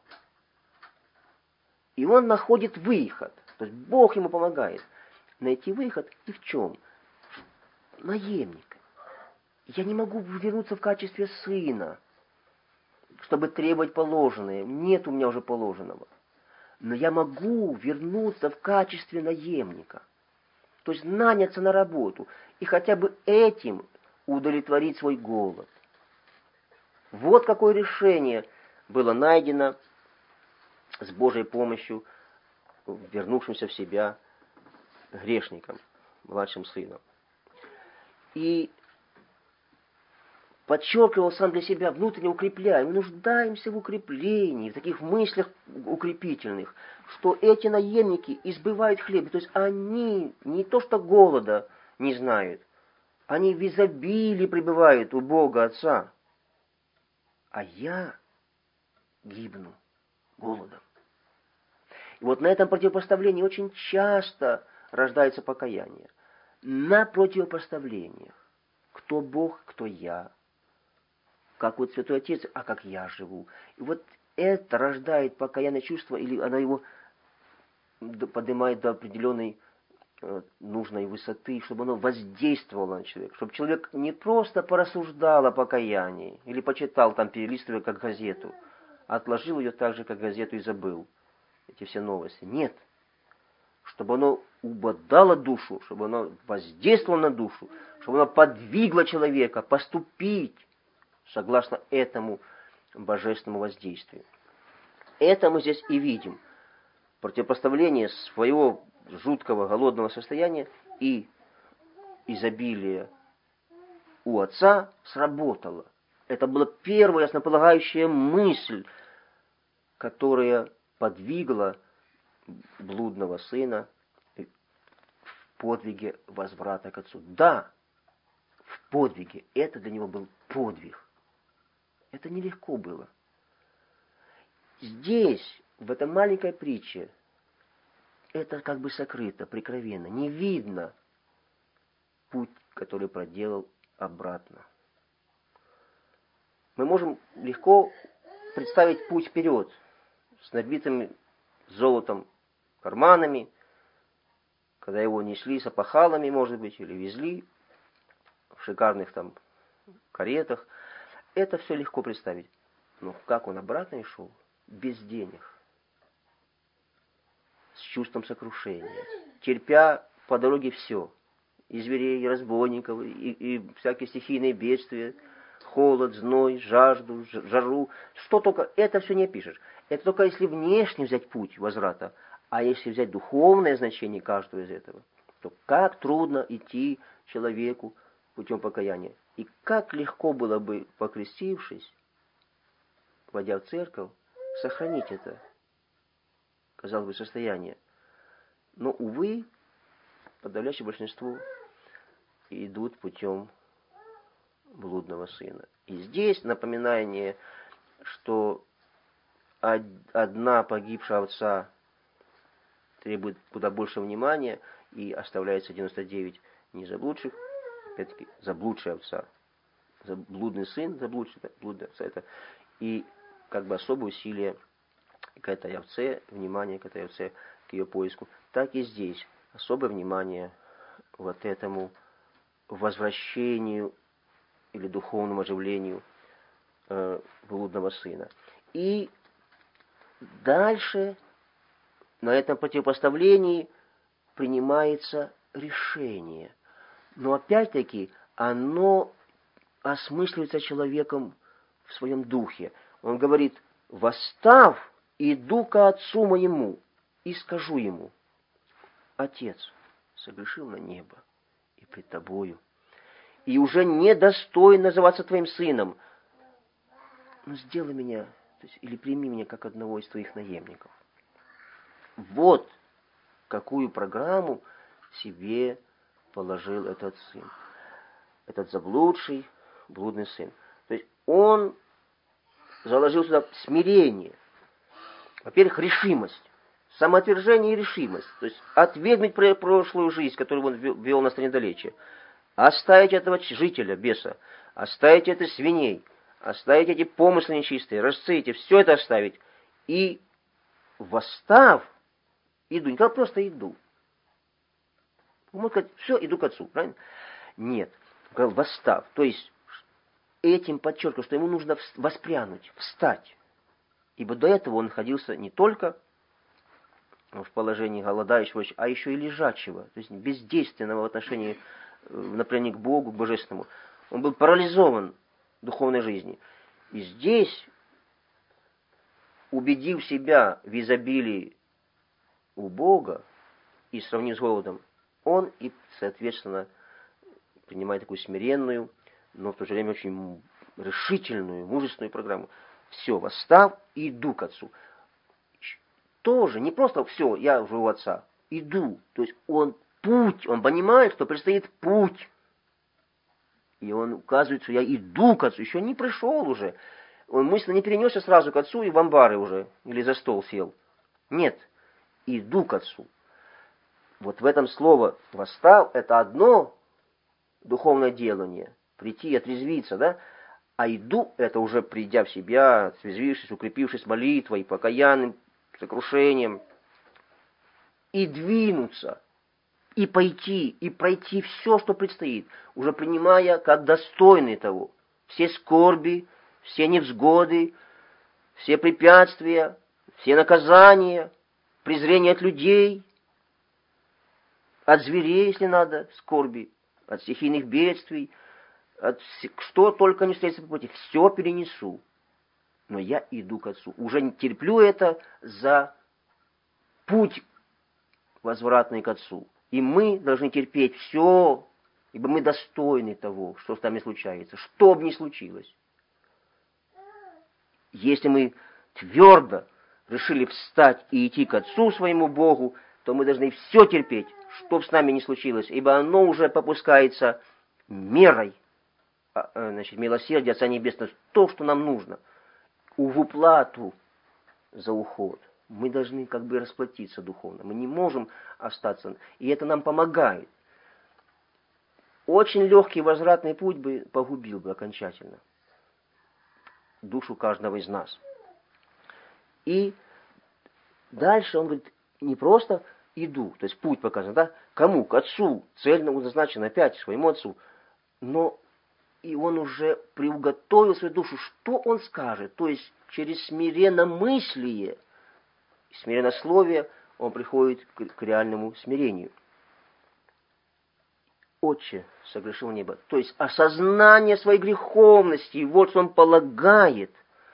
Speaker 1: И он находит выход. То есть Бог ему помогает найти выход. И в чем? Наемник. Я не могу вернуться в качестве сына, чтобы требовать положенное. Нет у меня уже положенного. Но я могу вернуться в качестве наемника. То есть наняться на работу. И хотя бы этим удовлетворить свой голод. Вот какое решение было найдено с Божьей помощью вернувшимся в себя грешником, младшим сыном. И подчеркивал сам для себя, внутренне укрепляя. Мы нуждаемся в укреплении, в таких мыслях укрепительных, что эти наемники избывают хлеб. То есть они не то что голода не знают, они в изобилии пребывают у Бога Отца. А я гибну голодом. И вот на этом противопоставлении очень часто рождается покаяние. На противопоставлениях. Кто Бог, кто я. Как вот Святой Отец, а как я живу. И вот это рождает покаянное чувство, или оно его поднимает до определенной э, нужной высоты, чтобы оно воздействовало на человека. Чтобы человек не просто порассуждал о покаянии, или почитал, там, перелистывая как газету, а отложил ее так же, как газету, и забыл эти все новости. Нет. Чтобы оно убодало душу, чтобы оно воздействовало на душу, чтобы оно подвигло человека поступить согласно этому божественному воздействию. Это мы здесь и видим. Противопоставление своего жуткого голодного состояния, и изобилие у отца сработало. Это была первая основополагающая мысль, которая подвигла блудного сына в подвиге возврата к отцу. Да, в подвиге. Это для него был подвиг. Это нелегко было. Здесь, в этой маленькой притче, это как бы сокрыто, прикровенно. Не видно путь, который проделал обратно. Мы можем легко представить путь вперед, с набитыми золотом карманами, когда его несли с опахалами, может быть, или везли в шикарных там каретах. Это все легко представить. Но как он обратно шел? Без денег, с чувством сокрушения, терпя по дороге все, и зверей, и разбойников, и, и всякие стихийные бедствия, холод, зной, жажду, жару, что только, это все не опишешь. Это только если внешне взять путь возврата, а если взять духовное значение каждого из этого, то как трудно идти человеку путем покаяния. И как легко было бы, покрестившись, войдя в церковь, сохранить это, казалось бы, состояние. Но, увы, подавляющее большинство идут путем блудного сына. И здесь напоминание, что одна погибшая овца требует куда больше внимания, и оставляется девяносто девять незаблудших, опять-таки, заблудшая овца. Блудный сын, заблудший, блудная овца, это и как бы особое усилие к этой овце, внимание к этой овце, к ее поиску. Так и здесь особое внимание вот этому возвращению или духовному оживлению э, блудного сына. И дальше на этом противопоставлении принимается решение. Но опять-таки оно осмысливается человеком в своем духе. Он говорит: «Восстав, иду ко отцу моему и скажу ему: Отец, согрешил на небо и пред тобою, и уже недостоин называться твоим сыном, но сделай меня, то есть, или прими меня как одного из твоих наемников». Вот какую программу себе положил этот сын, этот заблудший, блудный сын. То есть он заложил сюда смирение, во-первых, решимость, самоотвержение и решимость, то есть отвергнуть прошлую жизнь, которую он вел на стране далече, оставить этого жителя, беса, оставить это свиней, оставить эти помыслы нечистые, рожцы эти, все это оставить, и, восстав, иду, не как просто иду. Можно сказать: все, иду к отцу, правильно? Нет, сказал: восстав, то есть этим подчеркиваю, что ему нужно воспрянуть, встать. Ибо до этого он находился не только в положении голодающего, а еще и лежачего, то есть бездейственного в отношении, в направлении к Богу, к Божественному. Он был парализован в духовной жизни. И здесь, убедив себя в изобилии у Бога и сравнив с голодом, он и, соответственно, принимает такую смиренную, но в то же время очень решительную, мужественную программу. Все, восстав, иду к отцу. Тоже не просто все, я уже у отца, иду. То есть он путь, он понимает, что предстоит путь. И он указывает, что я иду к отцу, еще не пришел уже. Он мысленно не перенесся сразу к отцу и в амбары уже, или за стол сел. Нет, иду к отцу. Вот в этом слово «восстав» — это одно духовное делание, прийти и отрезвиться, да? А иду — это уже придя в себя, отрезвившись, укрепившись молитвой, покаянным сокрушением, и двинуться, и пойти, и пройти все, что предстоит, уже принимая как достойный того все скорби, все невзгоды, все препятствия, все наказания, презрение от людей, от зверей, если надо, скорби, от стихийных бедствий, от что только не встретится по пути, все перенесу. Но я иду к отцу. Уже не терплю это за путь возвратный к Отцу. И мы должны терпеть все, ибо мы достойны того, что с нами случается, что бы ни случилось. Если мы твердо решили встать и идти к Отцу своему Богу, то мы должны все терпеть, что бы с нами ни случилось, ибо оно уже попускается мерой, значит, милосердия Отца Небесного, то, что нам нужно. В уплату за уход мы должны как бы расплатиться духовно. Мы не можем остаться, и это нам помогает. Очень легкий возвратный путь бы погубил бы окончательно душу каждого из нас. И дальше он говорит, не просто иду, то есть путь показан, да? Кому? К Отцу, цельно назначен опять своему Отцу. Но и он уже приуготовил свою душу, что он скажет, то есть через смиренномыслие, смиреннословие он приходит к, к реальному смирению. Отче, согрешил небо. То есть осознание своей греховности, вот что он полагает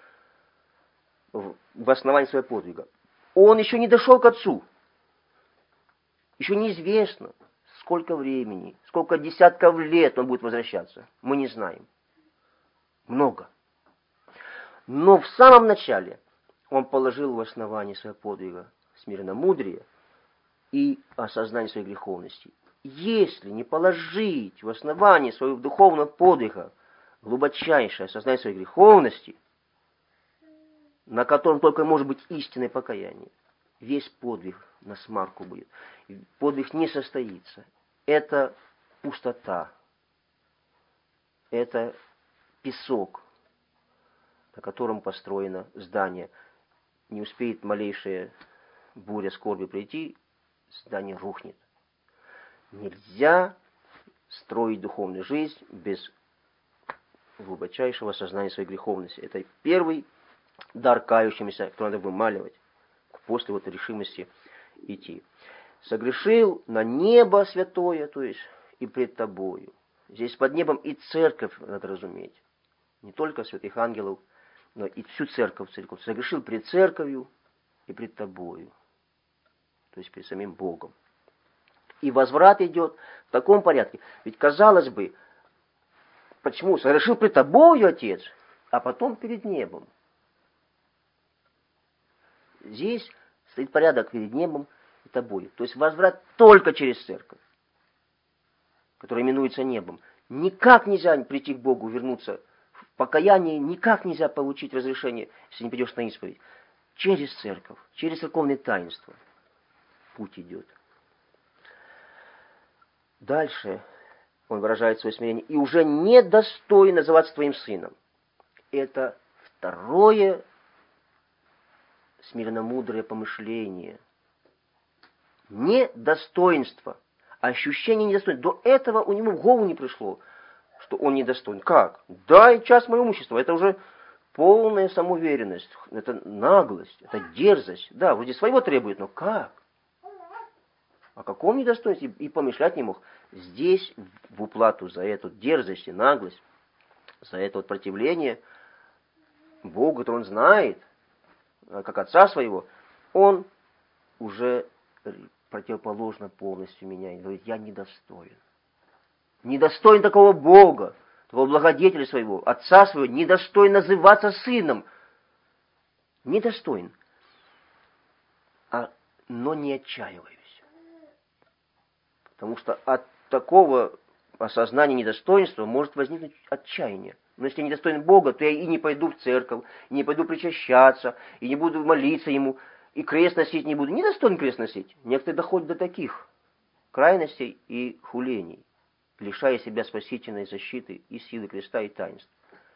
Speaker 1: в, в основании своего подвига. Он еще не дошел к Отцу. Еще неизвестно, сколько времени, сколько десятков лет он будет возвращаться. Мы не знаем. Много. Но в самом начале он положил в основании своего подвига смиренномудрие и осознание своей греховности. Если не положить в основании своего духовного подвига глубочайшее осознание своей греховности, на котором только может быть истинное покаяние, весь подвиг на смарку будет. Подвиг не состоится. Это пустота. Это песок, на котором построено здание. Не успеет малейшая буря скорби прийти, здание рухнет. Нельзя строить духовную жизнь без глубочайшего сознания своей греховности. Это первый дар кающимся, который надо вымаливать после вот решимости идти. Согрешил на небо святое, то есть и пред тобою. Здесь под небом и церковь надо разуметь. Не только святых ангелов, но и всю церковь целиком. Согрешил пред церковью и пред тобою. То есть перед самим Богом. И возврат идет в таком порядке. Ведь, казалось бы, почему? Согрешил пред тобою, Отец, а потом перед небом. Здесь стоит порядок перед небом и тобою. То есть возврат только через церковь, которая именуется небом. Никак нельзя прийти к Богу, вернуться в покаяние, никак нельзя получить разрешение, если не придешь на исповедь. Через церковь, через церковное таинство путь идет. Дальше он выражает свое смирение. И уже недостоин называться твоим сыном. Это второе смиренно-мудрое помышление. Недостоинство. Ощущение недостоинства. До этого у него в голову не пришло, что он недостоин. Как? Дай часть моего имущества. Это уже полная самоуверенность. Это наглость. Это дерзость. Да, вроде своего требует, но как? О каком недостоинстве и помышлять не мог. Здесь в уплату за эту дерзость и наглость, за это вот противление Богу, который он знает, как отца своего, он уже противоположно полностью меняет. Говорит, я недостоин. Недостоин такого Бога, такого благодетеля своего, отца своего, недостоин называться сыном. Недостоин. А, но не отчаиваюсь. Потому что от такого осознания недостоинства может возникнуть отчаяние. Но если я недостоин Бога, то я и не пойду в церковь, и не пойду причащаться, и не буду молиться Ему, и крест носить не буду. Недостоин крест носить. Некоторые доходят до таких крайностей и хулений, лишая себя спасительной защиты и силы креста и таинств.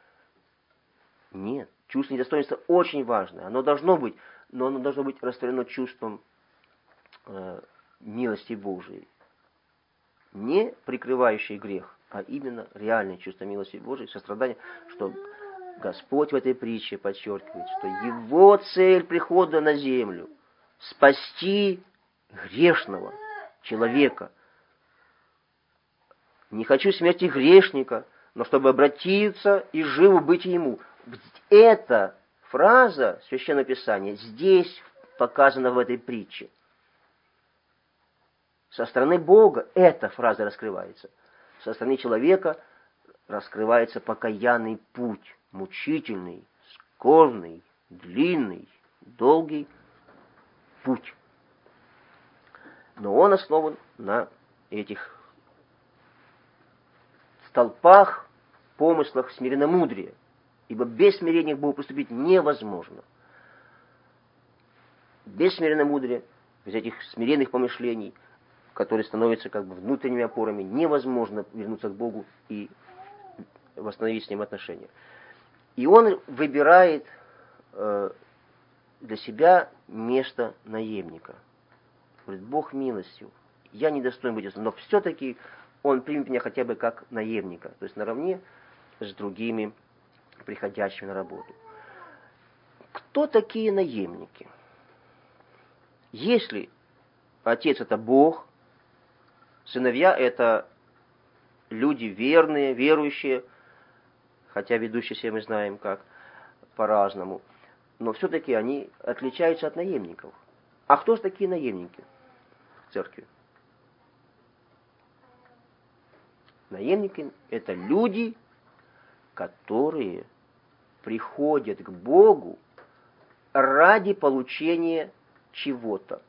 Speaker 1: Нет. Чувство недостоинства очень важно. Оно должно быть, но оно должно быть растворено чувством э, милости Божией. Не прикрывающий грех, а именно реальное чувство милости Божией, сострадания, что Господь в этой притче подчеркивает, что Его цель прихода на землю – спасти грешного человека. Не хочу смерти грешника, но чтобы обратиться и живо быть Ему. Эта фраза Священного Писания здесь показана в этой притче. Со стороны Бога эта фраза раскрывается. Со стороны человека раскрывается покаянный путь, мучительный, скорбный, длинный, долгий путь. Но он основан на этих столпах, помыслах смиренномудрия, ибо без смирения к Богу приступить невозможно. Без смиренномудрия, без этих смиренных помышлений, которые становятся как бы внутренними опорами, невозможно вернуться к Богу и восстановить с Ним отношения. И он выбирает э, для себя место наемника. Говорит: Бог милостью, я не достоин быть, но все-таки Он примет меня хотя бы как наемника, то есть наравне с другими приходящими на работу. Кто такие наемники? Если отец — это Бог, сыновья — это люди верные, верующие, хотя ведущиеся мы знаем как по-разному, но все-таки они отличаются от наемников. А кто же такие наемники в церкви? Наемники — это люди, которые приходят к Богу ради получения чего-то.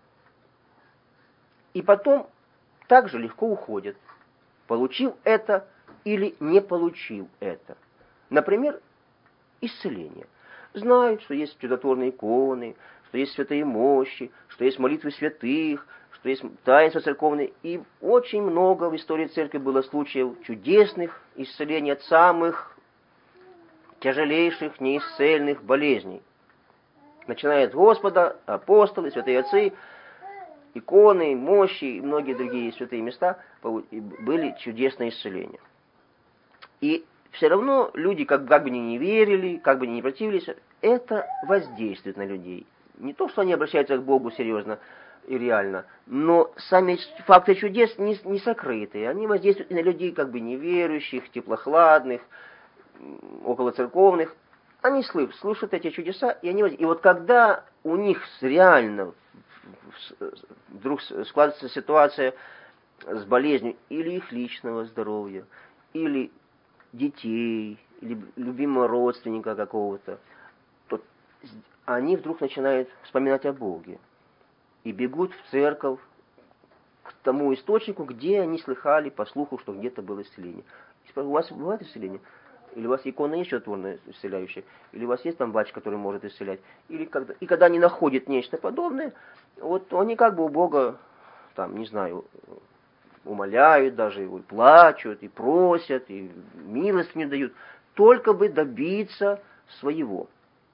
Speaker 1: И потом так же легко уходят, получив это или не получив это. Например, исцеление. Знают, что есть чудотворные иконы, что есть святые мощи, что есть молитвы святых, что есть таинства церковные. И очень много в истории церкви было случаев чудесных исцелений от самых тяжелейших, неисцельных болезней. Начиная от Господа, апостолы, святые отцы, иконы, мощи и многие другие святые места были чудесные исцеления. И все равно люди, как, как бы ни не верили, как бы ни не противились, это воздействует на людей. Не то, что они обращаются к Богу серьезно и реально, но сами факты чудес не, не сокрытые. Они воздействуют на людей, как бы неверующих, теплохладных, околоцерковных. Они слушают эти чудеса, и они и вот когда у них реально вдруг складывается ситуация с болезнью или их личного здоровья, или детей, или любимого родственника какого-то, то они вдруг начинают вспоминать о Боге и бегут в церковь к тому источнику, где они слыхали по слуху, что где-то было исцеление. И спрашивают: у вас бывает исцеление? Или у вас икона есть чудотворная исцеляющая? Или у вас есть там батюшка, который может исцелять? Или когда, и когда они находят нечто подобное, вот они как бы у Бога, там, не знаю, умоляют даже, и плачут, и просят, и милость не дают, только бы добиться своего.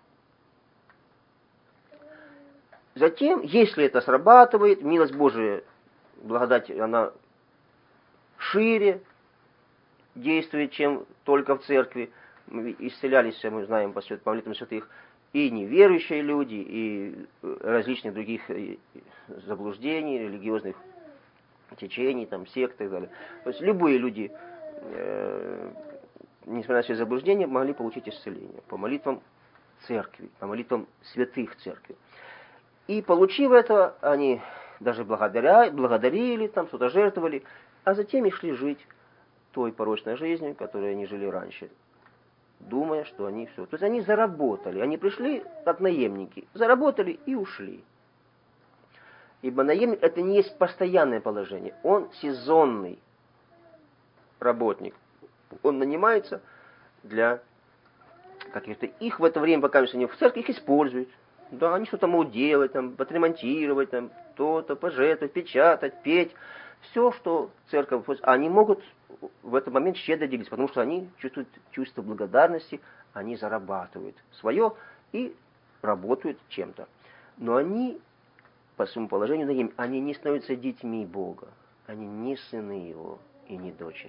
Speaker 1: Затем, если это срабатывает, милость Божия, благодать, она шире действует, чем только в церкви. Мы исцелялись, мы знаем, по молитвам святых, и неверующие люди, и различных других заблуждений, религиозных течений, там, сект и так далее. То есть любые люди, э, несмотря на все заблуждения, могли получить исцеление по молитвам церкви, по молитвам святых церкви. И получив это, они даже благодаря, благодарили, там что-то жертвовали, а затем и шли жить той порочной жизнью, которой они жили раньше, думая, что они все. То есть они заработали, они пришли как наемники, заработали и ушли. Ибо наемник — это не есть постоянное положение, он сезонный работник. Он нанимается для каких-то... Их в это время, пока они в церкви, их используют. Да, они что-то могут делать, там, отремонтировать, там, то-то, пожертвовать, печатать, петь. Все, что церковь... Они могут в этот момент щедро делиться, потому что они чувствуют чувство благодарности, они зарабатывают свое и работают чем-то. Но они, по своему положению, они не становятся детьми Бога. Они не сыны Его и не дочери.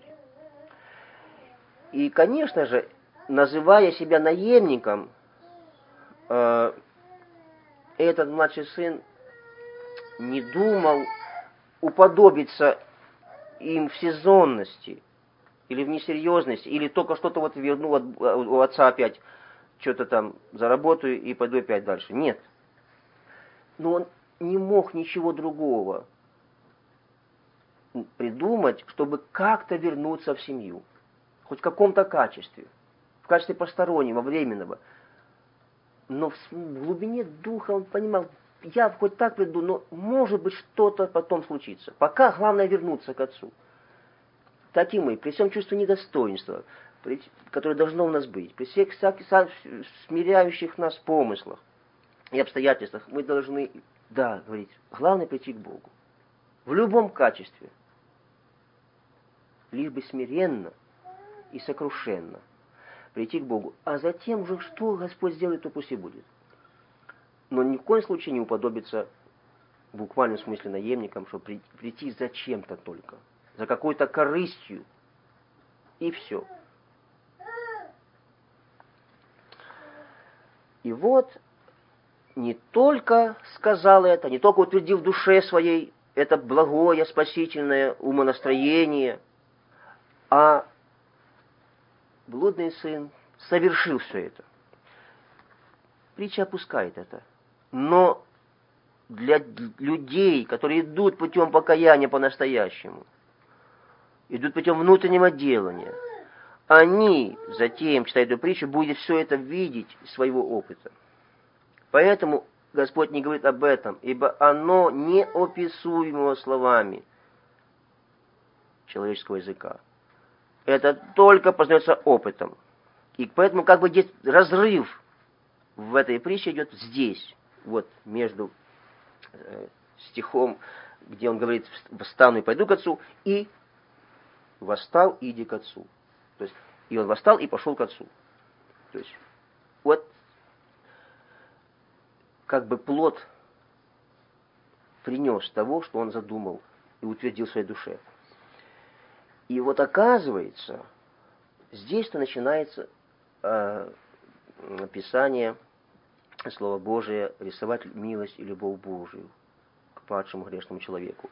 Speaker 1: И, конечно же, называя себя наемником, э, этот младший сын не думал уподобиться им в сезонности, или в несерьезности, или только что-то вот вернул от, у отца опять, что-то там заработаю и пойду опять дальше. Нет. Но он не мог ничего другого. придумать, чтобы как-то вернуться в семью. Хоть в каком-то качестве. В качестве постороннего, временного. Но в глубине духа он понимал, я хоть так приду, но может быть что-то потом случится. Пока главное вернуться к Отцу. Так и мы, при всем чувстве недостоинства, при, которое должно у нас быть, при всех смиряющих нас помыслах и обстоятельствах, мы должны, да, говорить, главное прийти к Богу. В любом качестве. Лишь бы смиренно и сокрушенно прийти к Богу. А затем уже что Господь сделает, то пусть и будет. Но ни в коем случае не уподобиться в буквальном смысле наемникам, чтобы прийти зачем-то только. За какой-то корыстью. И все. И вот не только сказал это, не только утвердил в душе своей это благое, спасительное умонастроение, а блудный сын совершил все это. Притча опускает это. Но для людей, которые идут путем покаяния по-настоящему, идут путем внутреннего делания, они затем, читая эту притчу, будут все это видеть из своего опыта. Поэтому Господь не говорит об этом, ибо оно неописуемо словами человеческого языка. Это только познается опытом. И поэтому как бы здесь разрыв в этой притче идет здесь, вот между э, стихом, где он говорит «встану и пойду к Отцу», и «восстал и иди к Отцу». То есть, и он восстал и пошел к Отцу. То есть, вот как бы плод принес того, что он задумал и утвердил в своей душе. И вот оказывается, здесь-то начинается э, описание Слова Божия, рисовать милость и любовь Божию к падшему грешному человеку.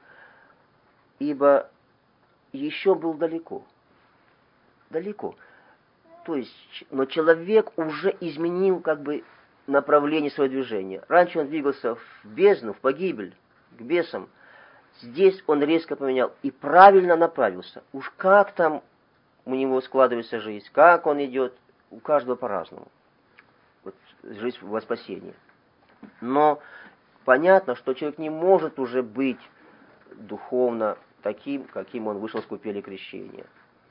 Speaker 1: Ибо еще был далеко. Далеко. То есть, но человек уже изменил как бы направление своего движения. Раньше он двигался в бездну, в погибель, к бесам. Здесь он резко поменял и правильно направился. Уж как там у него складывается жизнь, как он идет, у каждого по-разному. Вот жизнь во спасении. Но понятно, что человек не может уже быть духовно таким, каким он вышел с купели крещения.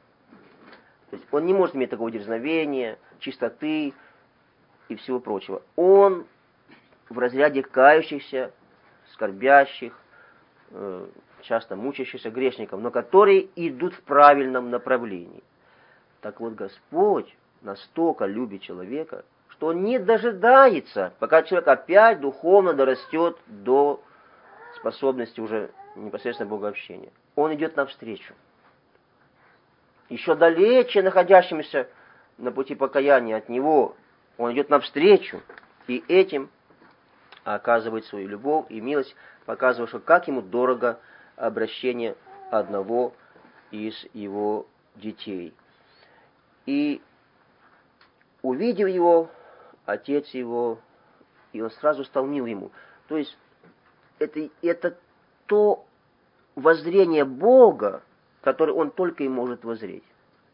Speaker 1: То есть он не может иметь такого дерзновения, чистоты и всего прочего. Он в разряде кающихся, скорбящих, часто мучащихся грешников, но которые идут в правильном направлении. Так вот, Господь настолько любит человека, что Он не дожидается, пока человек опять духовно дорастет до способности уже непосредственно богообщения. Он идет навстречу. Еще далече находящимся на пути покаяния от Него, Он идет навстречу, и этим оказывает свою любовь и милость, показывая, что как Ему дорого обращение одного из Его детей. И увидев его, отец его, и он сразу стал мил ему. То есть это, это то воззрение Бога, которое он только и может воззреть.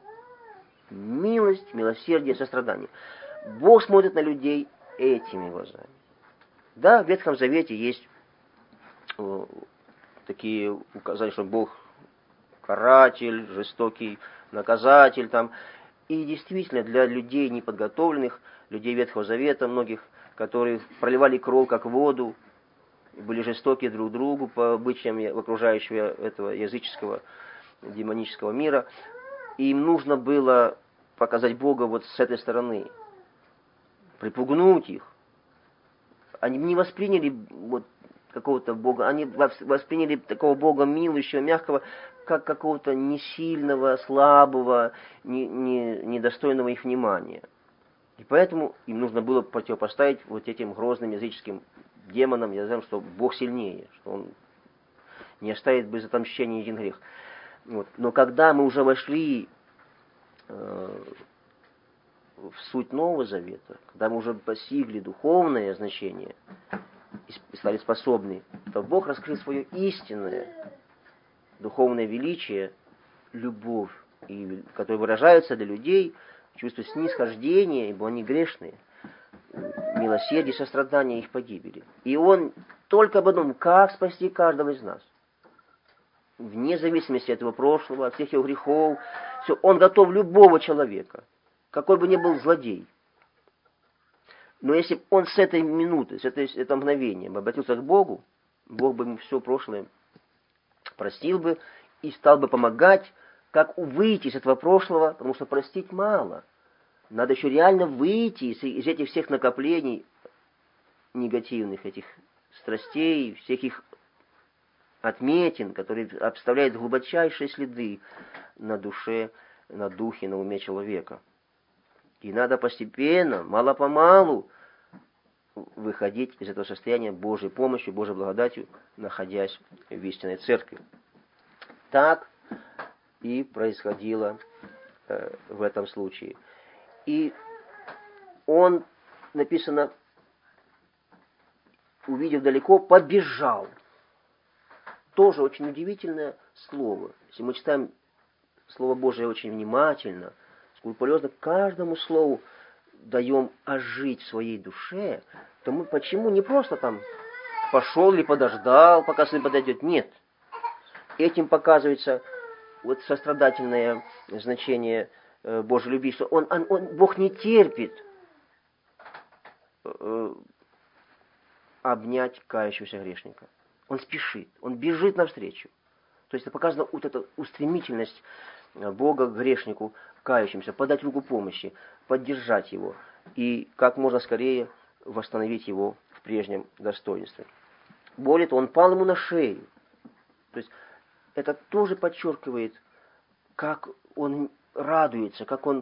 Speaker 1: Милость, милосердие, сострадание. Бог смотрит на людей этими глазами. Да, в Ветхом Завете есть э, такие указания, что Бог каратель, жестокий наказатель там. И действительно, для людей неподготовленных, людей Ветхого Завета, многих, которые проливали кровь как воду, были жестоки друг к другу по обычаям окружающего этого языческого, демонического мира, и им нужно было показать Бога вот с этой стороны, припугнуть их. Они не восприняли вот какого-то Бога, они восприняли такого Бога милующего, мягкого, как какого-то несильного, слабого, не, не, недостойного их внимания. И поэтому им нужно было противопоставить вот этим грозным языческим демонам, я знаю, что Бог сильнее, что Он не оставит без отомщения один грех. Вот. Но когда мы уже вошли э, в суть Нового Завета, когда мы уже постигли духовное значение и стали способны, то Бог раскрыл свое истинное духовное величие, любовь, и, которая выражается для людей, чувство снисхождения, ибо они грешные, милосердие, сострадание их погибели. И он только об одном, как спасти каждого из нас. Вне зависимости от его прошлого, от всех его грехов, все, он готов любого человека, какой бы ни был злодей. Но если бы он с этой минуты, с этой, этого мгновения обратился к Богу, Бог бы ему все прошлое простил бы и стал бы помогать, как выйти из этого прошлого, потому что простить мало. Надо еще реально выйти из, из этих всех накоплений негативных, этих страстей, всех их отметин, которые обставляют глубочайшие следы на душе, на духе, на уме человека. И надо постепенно, мало-помалу выходить из этого состояния Божьей помощью, Божьей благодатью, находясь в истинной церкви. Так и происходило э, в этом случае. И он, написано, увидев далеко, побежал. Тоже очень удивительное слово. Если мы читаем Слово Божие очень внимательно, скрупулезно, каждому слову даем ожить в своей душе, то мы почему не просто там пошел или подождал, пока сын подойдет? Нет. Этим показывается вот сострадательное значение э, Божьей любви, что он, он, он, Бог не терпит э, обнять кающегося грешника. Он спешит, он бежит навстречу. То есть это показана вот эта устремительность Бога к грешнику, кающимся, подать руку помощи, поддержать его и как можно скорее восстановить его в прежнем достоинстве. Более того, он пал ему на шею. То есть это тоже подчеркивает, как он радуется, как он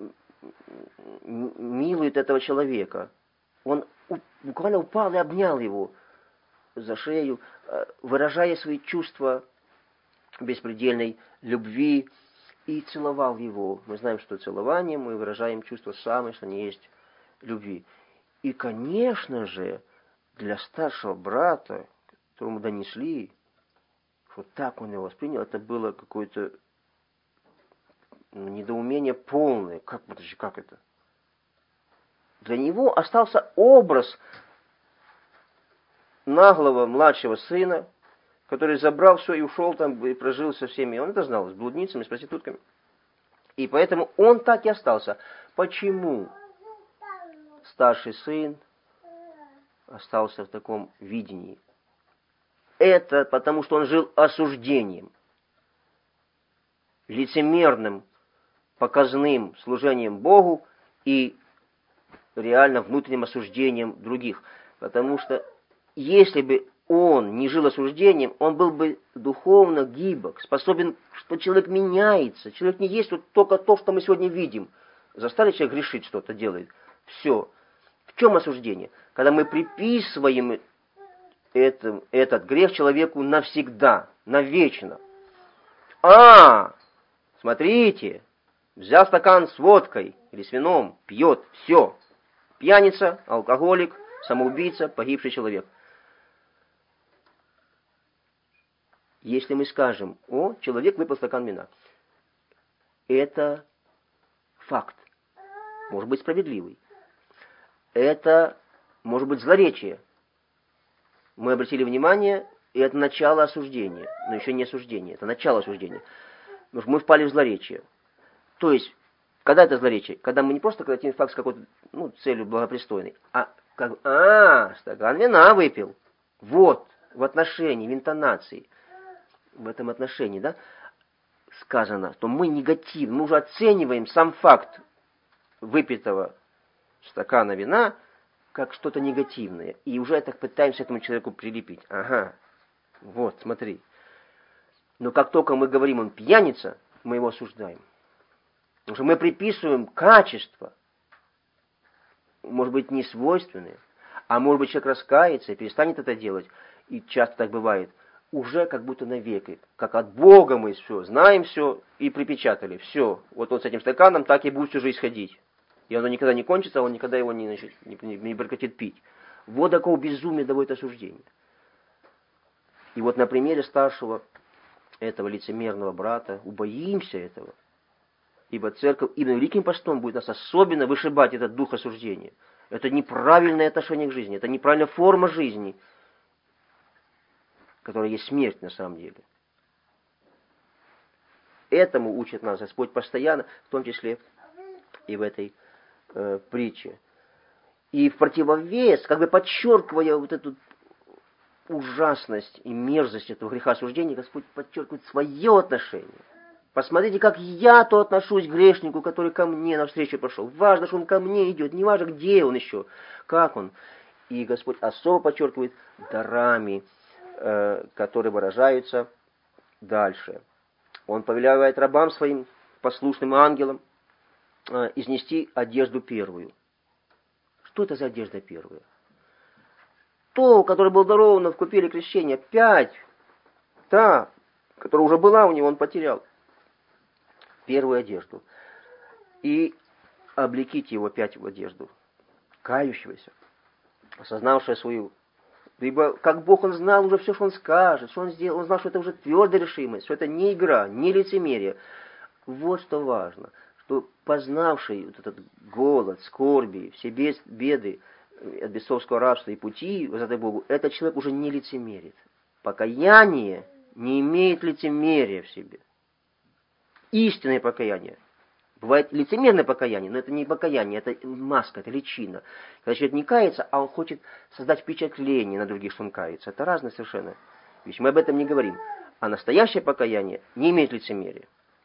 Speaker 1: милует этого человека. Он буквально упал и обнял его за шею, выражая свои чувства беспредельной любви, и целовал его. Мы знаем, что целованием мы выражаем чувство самое, что не есть любви. И, конечно же, для старшего брата, которому донесли, что так он его воспринял, это было какое-то недоумение полное. Как, подожди, как это? Для него остался образ наглого младшего сына, который забрал все и ушел там, и прожил со всеми. Он это знал, с блудницами, с проститутками. И поэтому он так и остался. Почему старший сын остался в таком видении? Это потому, что он жил осуждением, лицемерным, показным служением Богу и реально внутренним осуждением других. Потому что если бы он не жил осуждением, он был бы духовно гибок, способен, что человек меняется. Человек не есть вот только то, что мы сегодня видим. Застали человек грешить, что-то делает. Все. В чем осуждение? Когда мы приписываем это, этот грех человеку навсегда, навечно. А, смотрите, взял стакан с водкой или с вином, пьет, все. Пьяница, алкоголик, самоубийца, погибший человек. Если мы скажем, о, человек выпил стакан вина, это факт, может быть справедливый. Это может быть злоречие. Мы обратили внимание, и это начало осуждения, но еще не осуждение, это начало осуждения. Потому что мы впали в злоречие. То есть, когда это злоречие? Когда мы не просто говорим факт с какой-то ну, целью благопристойной, а как, а, стакан вина выпил. Вот, в отношении, в интонации. В этом отношении, да, сказано, что мы негативно, мы уже оцениваем сам факт выпитого стакана вина как что-то негативное. И уже так пытаемся этому человеку прилепить. Ага, вот, смотри. Но как только мы говорим, он пьяница, мы его осуждаем. Потому что мы приписываем качества, может быть, не свойственные, а может быть, человек раскается и перестанет это делать. И часто так бывает. Уже как будто навеки, как от Бога мы все, знаем все и припечатали. Все, вот он с этим стаканом так и будет всю жизнь ходить. И оно никогда не кончится, он никогда его не, значит, не, не, не прекратит пить. Вот такого безумия доводит осуждение. И вот на примере старшего этого лицемерного брата, убоимся этого. Ибо церковь именно Великим Постом будет нас особенно вышибать этот дух осуждения. Это неправильное отношение к жизни, это неправильная форма жизни, которая есть смерть на самом деле. Этому учит нас Господь постоянно, в том числе и в этой э, притче. И в противовес, как бы подчеркивая вот эту ужасность и мерзость этого греха осуждения, Господь подчеркивает свое отношение. Посмотрите, как я-то отношусь к грешнику, который ко мне навстречу пошел. Важно, что он ко мне идет, не важно, где он еще, как он. И Господь особо подчеркивает дарами, э, которые выражаются дальше. Он повелевает рабам своим, послушным ангелам, э, изнести одежду первую. Что это за одежда первая? То, которое было даровано в купеле крещения, пять, та, которая уже была у него, он потерял. Первую одежду. И облеките его опять в одежду. Кающегося, осознавшего свою. Ибо как Бог, он знал уже все, что он скажет, что он сделал. Он знал, что это уже твердая решимость, что это не игра, не лицемерие. Вот что важно. Что познавший вот этот голод, скорби, все беды от бесовского рабства и пути, воздай Богу, этот человек уже не лицемерит. Покаяние не имеет лицемерия в себе. Истинное покаяние. Бывает лицемерное покаяние, но это не покаяние, это маска, это личина. Когда человек не кается, а он хочет создать впечатление на других, что он кается. Это разные совершенно вещи. Мы об этом не говорим. А настоящее покаяние не имеет лицемерия.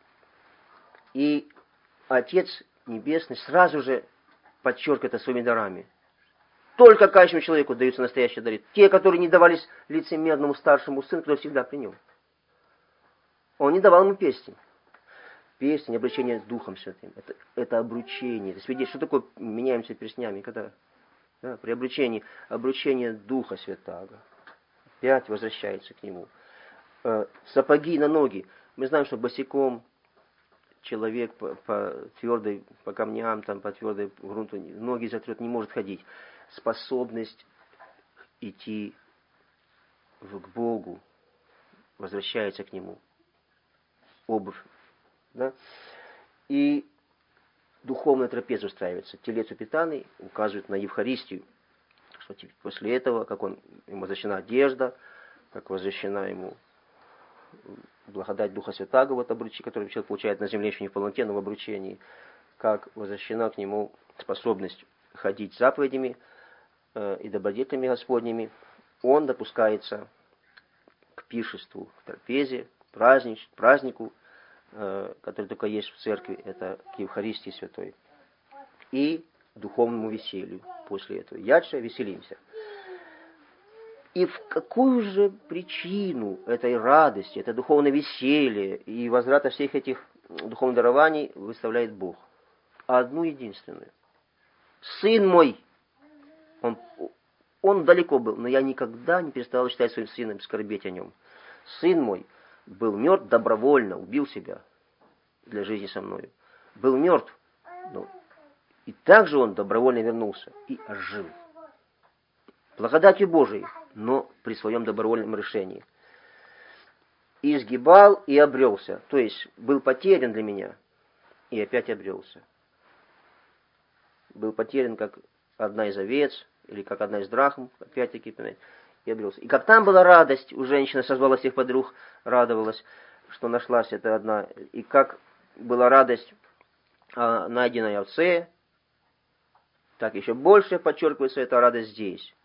Speaker 1: И Отец Небесный сразу же подчеркивает это своими дарами. Только кающему человеку даются настоящие дары. Те, которые не давались лицемерному старшему сыну, который всегда при нем. Он не давал ему песни. Песня, обручение с Духом Святым. Это, это обручение. Это свидетельство. Что такое меняемся перстнями? Когда? Да, при обручении. Обручение Духа Святаго. Опять возвращается к нему. Э, сапоги на ноги. Мы знаем, что босиком человек по, по твердой, по камням, там, по твердой грунту ноги затрет, не может ходить. Способность идти в, к Богу возвращается к Нему. Обувь. Да? И духовная трапеза устраивается. Телец упитанный указывает на Евхаристию. Что после этого, как он, ему возвращена одежда, как возвращена ему благодать Духа Святаго, вот обручение, которое человек получает на земле еще не в полноте, но в обручении, как возвращена к нему способность ходить заповедями э, и добродетелями Господними, он допускается к пиршеству, к трапезе, к празднич, празднику, который только есть в церкви, это к Евхаристии Святой, и духовному веселью после этого. Яче веселимся. И в какую же причину этой радости, это духовное веселье и возврата всех этих духовных дарований выставляет Бог? Одну единственную. Сын мой, он, он далеко был, но я никогда не переставал считать своим сыном, скорбеть о нем. Сын мой был мертв добровольно, убил себя для жизни со мною. Был мертв, но и также он добровольно вернулся и ожил. Благодатью Божией, но при своем добровольном решении. И изгибал, и обрелся. То есть был потерян для меня, и опять обрелся. Был потерян, как одна из овец, или как одна из драхм, опять-таки, понимаете, и обрелся. И как там была радость, у женщины созвала всех подруг, радовалась, что нашлась эта одна. И как была радость о найденной овце, так еще больше подчеркивается эта радость здесь.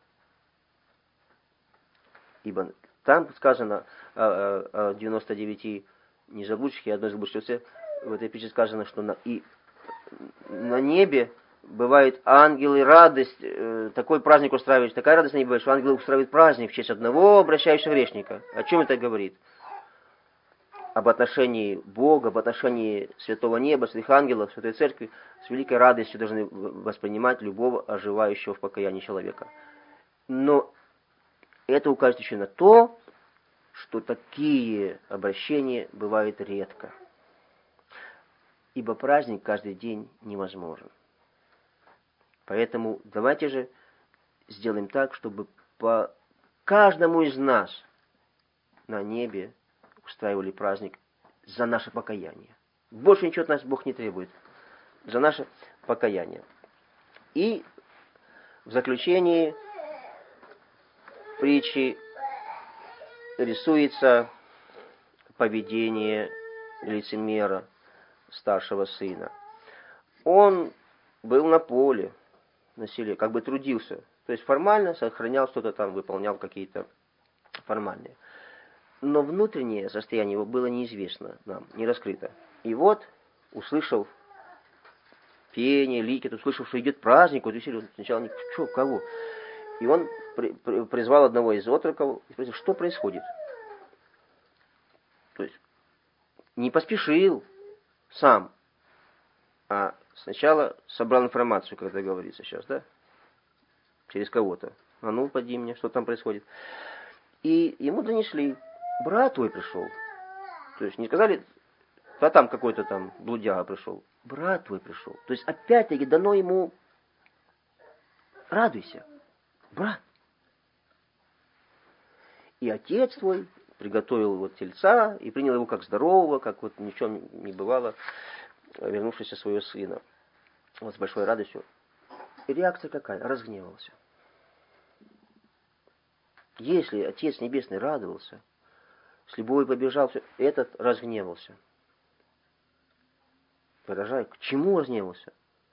Speaker 1: Ибо там сказано о, о девяноста девяти незаблудших и одной заблудшей овце, в этой притче сказано, что на, и на небе бывает ангелы, радость, э, такой праздник устраивает, такая радость на небе бывает, что ангелы устраивают праздник в честь одного обращающегося грешника. О чем это говорит? Об отношении Бога, об отношении Святого Неба, Святых Ангелов, Святой Церкви. С великой радостью должны воспринимать любого оживающего в покаянии человека. Но это указывает еще на то, что такие обращения бывают редко. Ибо праздник каждый день невозможен. Поэтому давайте же сделаем так, чтобы по каждому из нас на небе устраивали праздник за наше покаяние. Больше ничего от нас Бог не требует. За наше покаяние. И в заключении притчи рисуется поведение лицемера, старшего сына. Он был на поле, на селе, как бы трудился. То есть формально сохранял что-то там, выполнял какие-то формальные. Но внутреннее состояние его было неизвестно нам, не раскрыто. И вот, услышал пение, ликет, услышал, что идет праздник, вот веселье, он сначала не что, кого. И он при, при, призвал одного из отроков и спросил, что происходит. То есть не поспешил сам, а сначала собрал информацию, как это говорится сейчас, да? Через кого-то. А ну, поди мне, что там происходит. И ему донесли, брат твой пришел. То есть не сказали, а там какой-то там блудяга пришел. Брат твой пришел. То есть опять-таки дано ему, радуйся, брат. И отец твой приготовил вот тельца и принял его как здорового, как вот ни в чем не бывало, вернувшись своего сына. Вот с большой радостью. И реакция какая? Разгневался. Если Отец Небесный радовался, с любовью побежал, этот разгневался. Поражаю, к чему разгневался?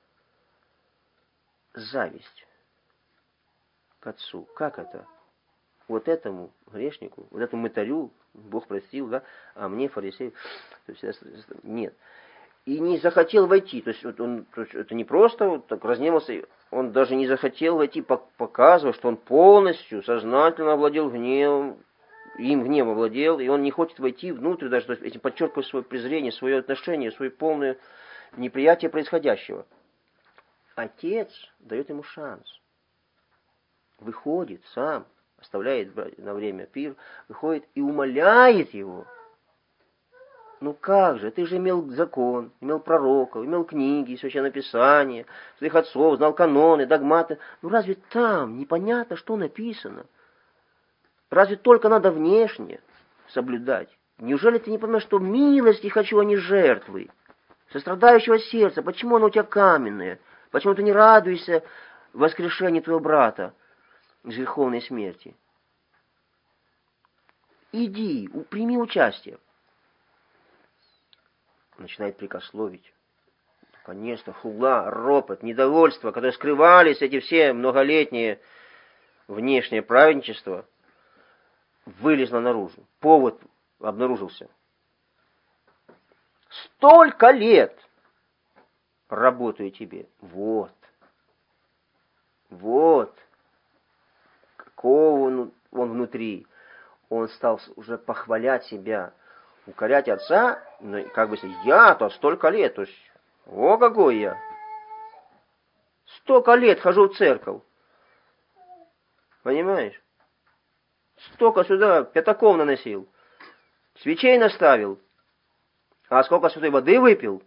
Speaker 1: Зависть к Отцу. Как это? Вот этому грешнику, вот этому мытарю Бог простил, да, а мне, фарисею, то есть, нет. И не захотел войти, то есть, вот он, то есть это не просто вот так разгневался, он даже не захотел войти, показывая, что он полностью, сознательно овладел гневом, им гнев овладел, и он не хочет войти внутрь, даже то есть, этим подчеркивая свое презрение, свое отношение, свое полное неприятие происходящего. Отец дает ему шанс. Выходит сам, оставляет на время пир, выходит и умоляет его. Ну как же, ты же имел закон, имел пророков, имел книги, священное писание, своих отцов, знал каноны, догматы. Ну разве там непонятно, что написано? Разве только надо внешне соблюдать? Неужели ты не понимаешь, что милости хочу, а не жертвы? Сострадающего сердца, почему оно у тебя каменное? Почему ты не радуешься воскрешению твоего брата из греховной смерти? Иди, прими участие. Начинает прикословить. Конечно, хула, ропот, недовольство, которые скрывались, эти все многолетние внешнее праведничество, вылезло наружу. Повод обнаружился. Столько лет работаю тебе. Вот. Вот. Какого он, он внутри. Он стал уже похвалять себя, укорять отца, ну, как бы сказать, я-то столько лет, то есть, о, какой я. Столько лет хожу в церковь. Понимаешь? Столько сюда пятаков наносил, свечей наставил, а сколько святой воды выпил,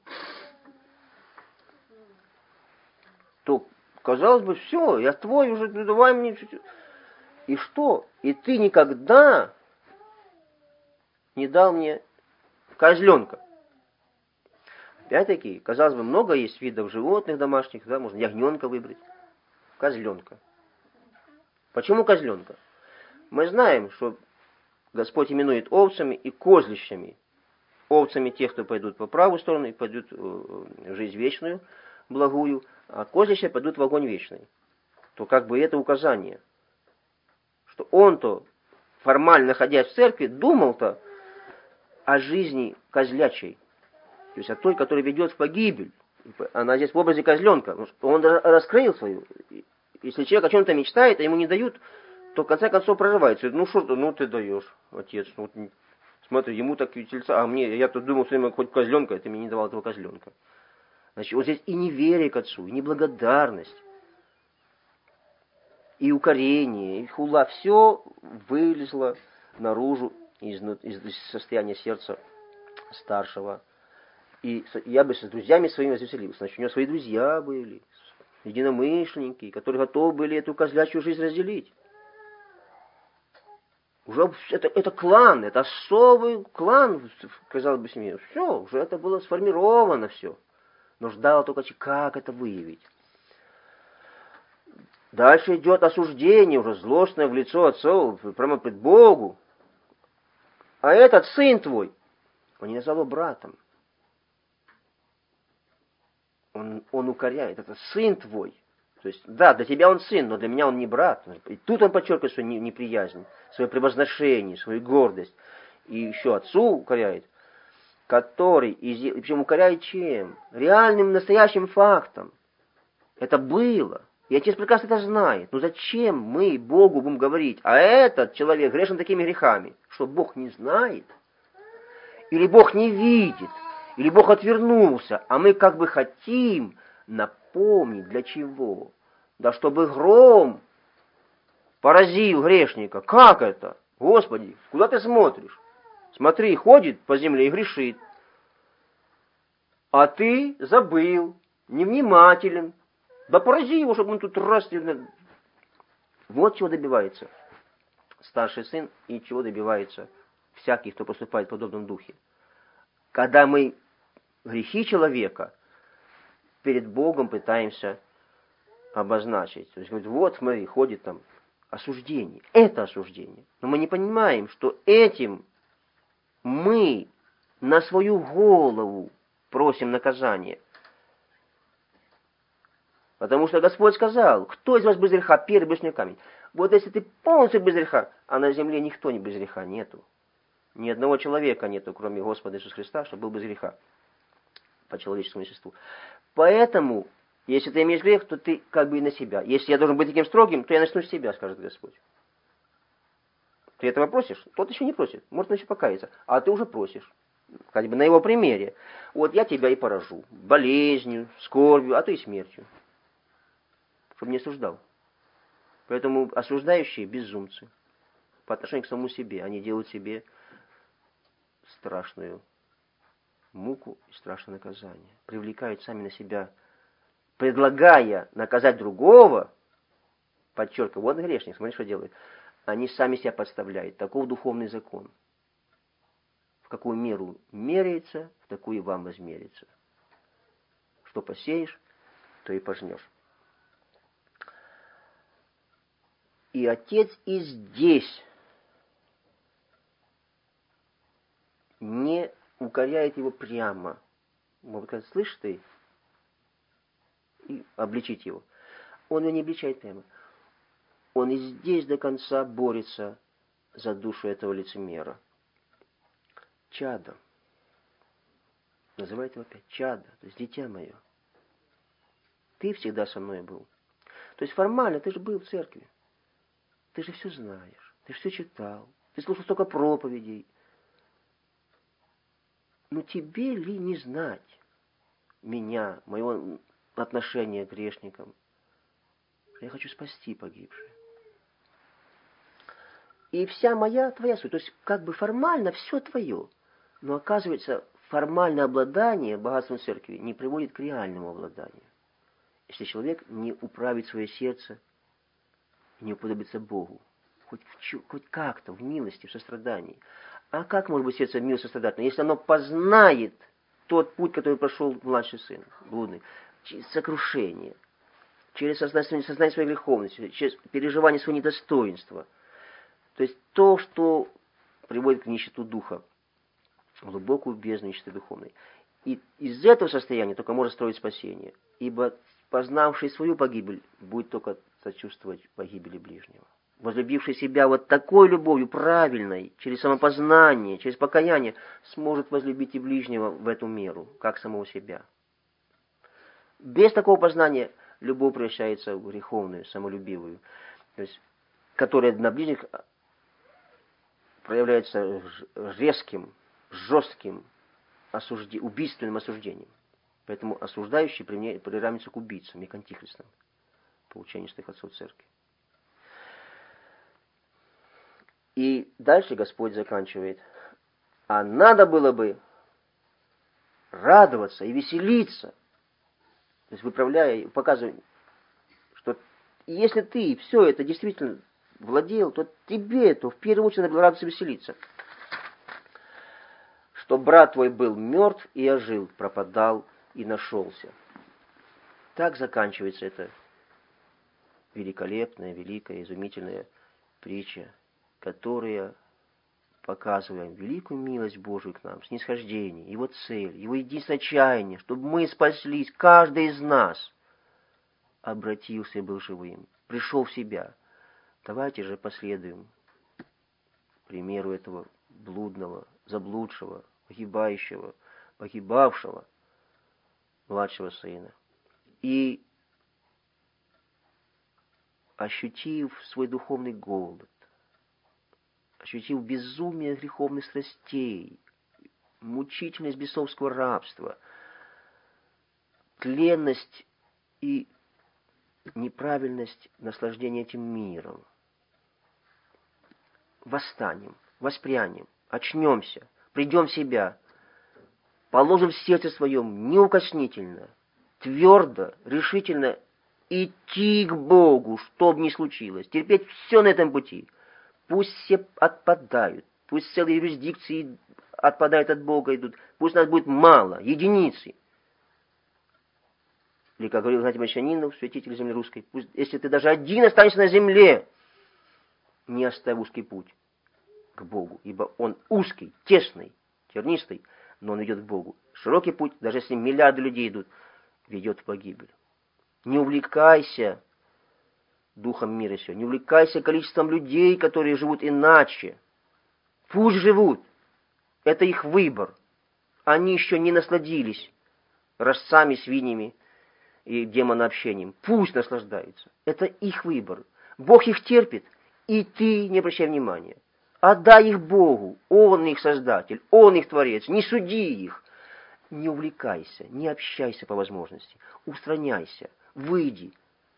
Speaker 1: то, казалось бы, все, я твой уже, ну, давай мне чуть-чуть. И что? И ты никогда не дал мне козленка. Опять-таки, казалось бы, много есть видов животных домашних, да, можно ягненка выбрать. Козленка. Почему козленка? Мы знаем, что Господь именует овцами и козлищами. Овцами тех, кто пойдут по правую сторону и пойдут в жизнь вечную, благую, а козлища пойдут в огонь вечный. То как бы это указание, что он-то, формально находясь в церкви, думал-то о жизни козлячей, то есть о той, которая ведет в погибель. Она здесь в образе козленка. Он раскрыл свою. Если человек о чем-то мечтает, а ему не дают, то в конце концов прорывается. Ну что, ну ты даешь, отец. Ну, смотри, ему так тельца, а мне, я тут думал, что хоть козленка, а ты мне не давал этого козленка. Значит, вот здесь и неверие к отцу, и неблагодарность, и укорение, и хула, все вылезло наружу из, из состояния сердца старшего. И я бы с друзьями своими развеселился. Значит, у него свои друзья были, единомышленники, которые готовы были эту козлячью жизнь разделить. Уже это, это клан, это особый клан, казалось бы, семьи. Все, уже это было сформировано все. Но ждало только, как это выявить. Дальше идет осуждение, уже злостное в лицо отцов, прямо пред Богу. А этот сын твой, он не назвал его братом. Он, он укоряет, это сын твой. То есть, да, для тебя он сын, но для меня он не брат. И тут он подчеркивает свою неприязнь, свое превозношение, свою гордость. И еще отцу укоряет, который, и причем укоряет чем? Реальным, настоящим фактом. Это было. И отец прекрасно это знает. Но зачем мы Богу будем говорить? А этот человек грешен такими грехами, что Бог не знает? Или Бог не видит? Или Бог отвернулся? А мы как бы хотим напомнить, для чего? Да чтобы гром поразил грешника. Как это? Господи, куда ты смотришь? Смотри, ходит по земле и грешит. А ты забыл, невнимателен. Да порази его, чтобы он тут раз... Вот чего добивается старший сын и чего добивается всякий, кто поступает в подобном духе. Когда мы грехи человека перед Богом пытаемся обозначить. То есть, говорит, вот, смотри, ходит там осуждение. Это осуждение. Но мы не понимаем, что этим мы на свою голову просим наказания. Потому что Господь сказал, кто из вас без греха, первый бросьте камень. Вот если ты полностью без греха, а на земле никто не без греха нету. Ни одного человека нету, кроме Господа Иисуса Христа, чтобы был без греха. По человеческому естеству. Поэтому, если ты имеешь грех, то ты как бы и на себя. Если я должен быть таким строгим, то я начну с себя, скажет Господь. Ты этого просишь? Тот еще не просит. Может, он еще покаяться. А ты уже просишь. Как бы на его примере. Вот я тебя и поражу. Болезнью, скорбью, а то и смертью. Чтобы не осуждал. Поэтому осуждающие безумцы. По отношению к самому себе. Они делают себе страшную муку и страшное наказание. Привлекают сами на себя, предлагая наказать другого, подчеркиваю, вот грешник, смотри, что делает. Они сами себя подставляют. Таков духовный закон. В какую меру меряется, в такую и вам возмерится. Что посеешь, то и пожнешь. И отец и здесь не укоряет его прямо. Может сказать, слышь ты, и обличить его. Он его не обличает прямо. Он и здесь до конца борется за душу этого лицемера. Чадо. Называет его опять чадо, то есть дитя мое. Ты всегда со мной был. То есть формально ты же был в церкви. Ты же все знаешь, ты же все читал, ты слушал столько проповедей. Но тебе ли не знать меня, моего отношения к грешникам? Я хочу спасти погибших. И вся моя твоя суть. То есть как бы формально все твое. Но оказывается, формальное обладание богатством церкви не приводит к реальному обладанию. Если человек не управит свое сердце, не уподобится Богу. Хоть, в, хоть как-то, в милости, в сострадании. А как может быть сердце милости и сострадательное, если оно познает тот путь, который прошел младший сын, блудный, через сокрушение, через сознание, сознание своей греховности, через переживание своего недостоинства. То есть то, что приводит к нищету духа, глубокую бездну нищеты духовной. И из этого состояния только может строить спасение. Ибо познавший свою погибель будет только сочувствовать погибели ближнего. Возлюбивший себя вот такой любовью правильной, через самопознание, через покаяние, сможет возлюбить и ближнего в эту меру, как самого себя. Без такого познания любовь превращается в греховную, самолюбивую, то есть, которая на ближних проявляется резким, жестким, осужди... убийственным осуждением. Поэтому осуждающий приравнивается к убийцам и к антихристам, по учению святых отцов церкви. И дальше Господь заканчивает. А надо было бы радоваться и веселиться. То есть выправляя, показывая, что если ты все это действительно владел, то тебе, то в первую очередь надо было радоваться и веселиться. Что брат твой был мертв и ожил, пропадал и нашелся. Так заканчивается эта великолепная, великая, изумительная притча, которая показывает великую милость Божию к нам, снисхождение, Его цель, Его единственное чаяние, чтобы мы спаслись, каждый из нас обратился и был живым, пришел в себя. Давайте же последуем примеру этого блудного, заблудшего, погибающего, погибавшего младшего сына. И, ощутив свой духовный голод, ощутив безумие греховных страстей, мучительность бесовского рабства, тленность и неправильность наслаждения этим миром, восстанем, воспрянем, очнемся, придем в себя, положим в сердце своем неукоснительно, твердо, решительно идти к Богу, что бы ни случилось, терпеть все на этом пути. Пусть все отпадают, пусть целые юрисдикции отпадают от Бога, идут, пусть нас будет мало, единицы. Или, как говорил Игнатий Мощанинов, святитель земли русской, пусть, если ты даже один останешься на земле, не оставь узкий путь к Богу, ибо он узкий, тесный, тернистый, но он ведет к Богу. Широкий путь, даже если миллиарды людей идут, ведет в погибель. Не увлекайся духом мира сего, не увлекайся количеством людей, которые живут иначе. Пусть живут, это их выбор. Они еще не насладились рожцами, свиньями и демонообщением. Пусть наслаждаются. Это их выбор. Бог их терпит, и ты не обращай внимания. Отдай их Богу. Он их Создатель, Он их Творец. Не суди их. Не увлекайся, не общайся по возможности. Устраняйся, выйди.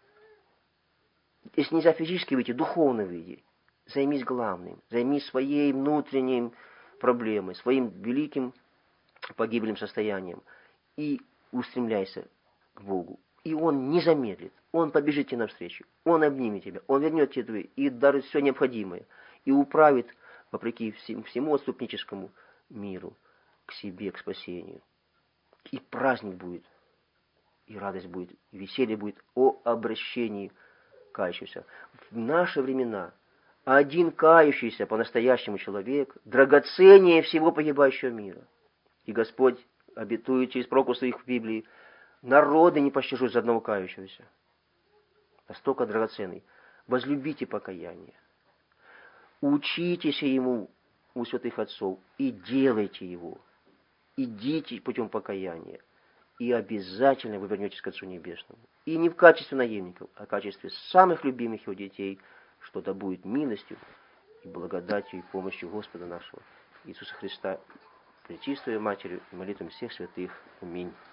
Speaker 1: Если нельзя физически выйти, духовно выйди. Займись главным. Займись своей внутренней проблемой, своим великим погибельным состоянием. И устремляйся к Богу. И Он не замедлит. Он побежит тебе навстречу. Он обнимет тебя. Он вернет тебе и дарит все необходимое. И управит, вопреки всему отступническому миру, к себе, к спасению. И праздник будет, и радость будет, и веселье будет о обращении кающегося. В наши времена один кающийся по-настоящему человек драгоценнее всего погибающего мира. И Господь обетует через пророков своих в Библии: народы не пощажу за одного кающегося. Настолько драгоценный. Возлюбите покаяние. Учитесь ему у святых отцов и делайте его. Идите путем покаяния. И обязательно вы вернетесь к Отцу Небесному. И не в качестве наемников, а в качестве самых любимых его детей, что да будет милостью и благодатью и помощью Господа нашего Иисуса Христа, Пречистой Матерью и молитвами всех святых. Аминь.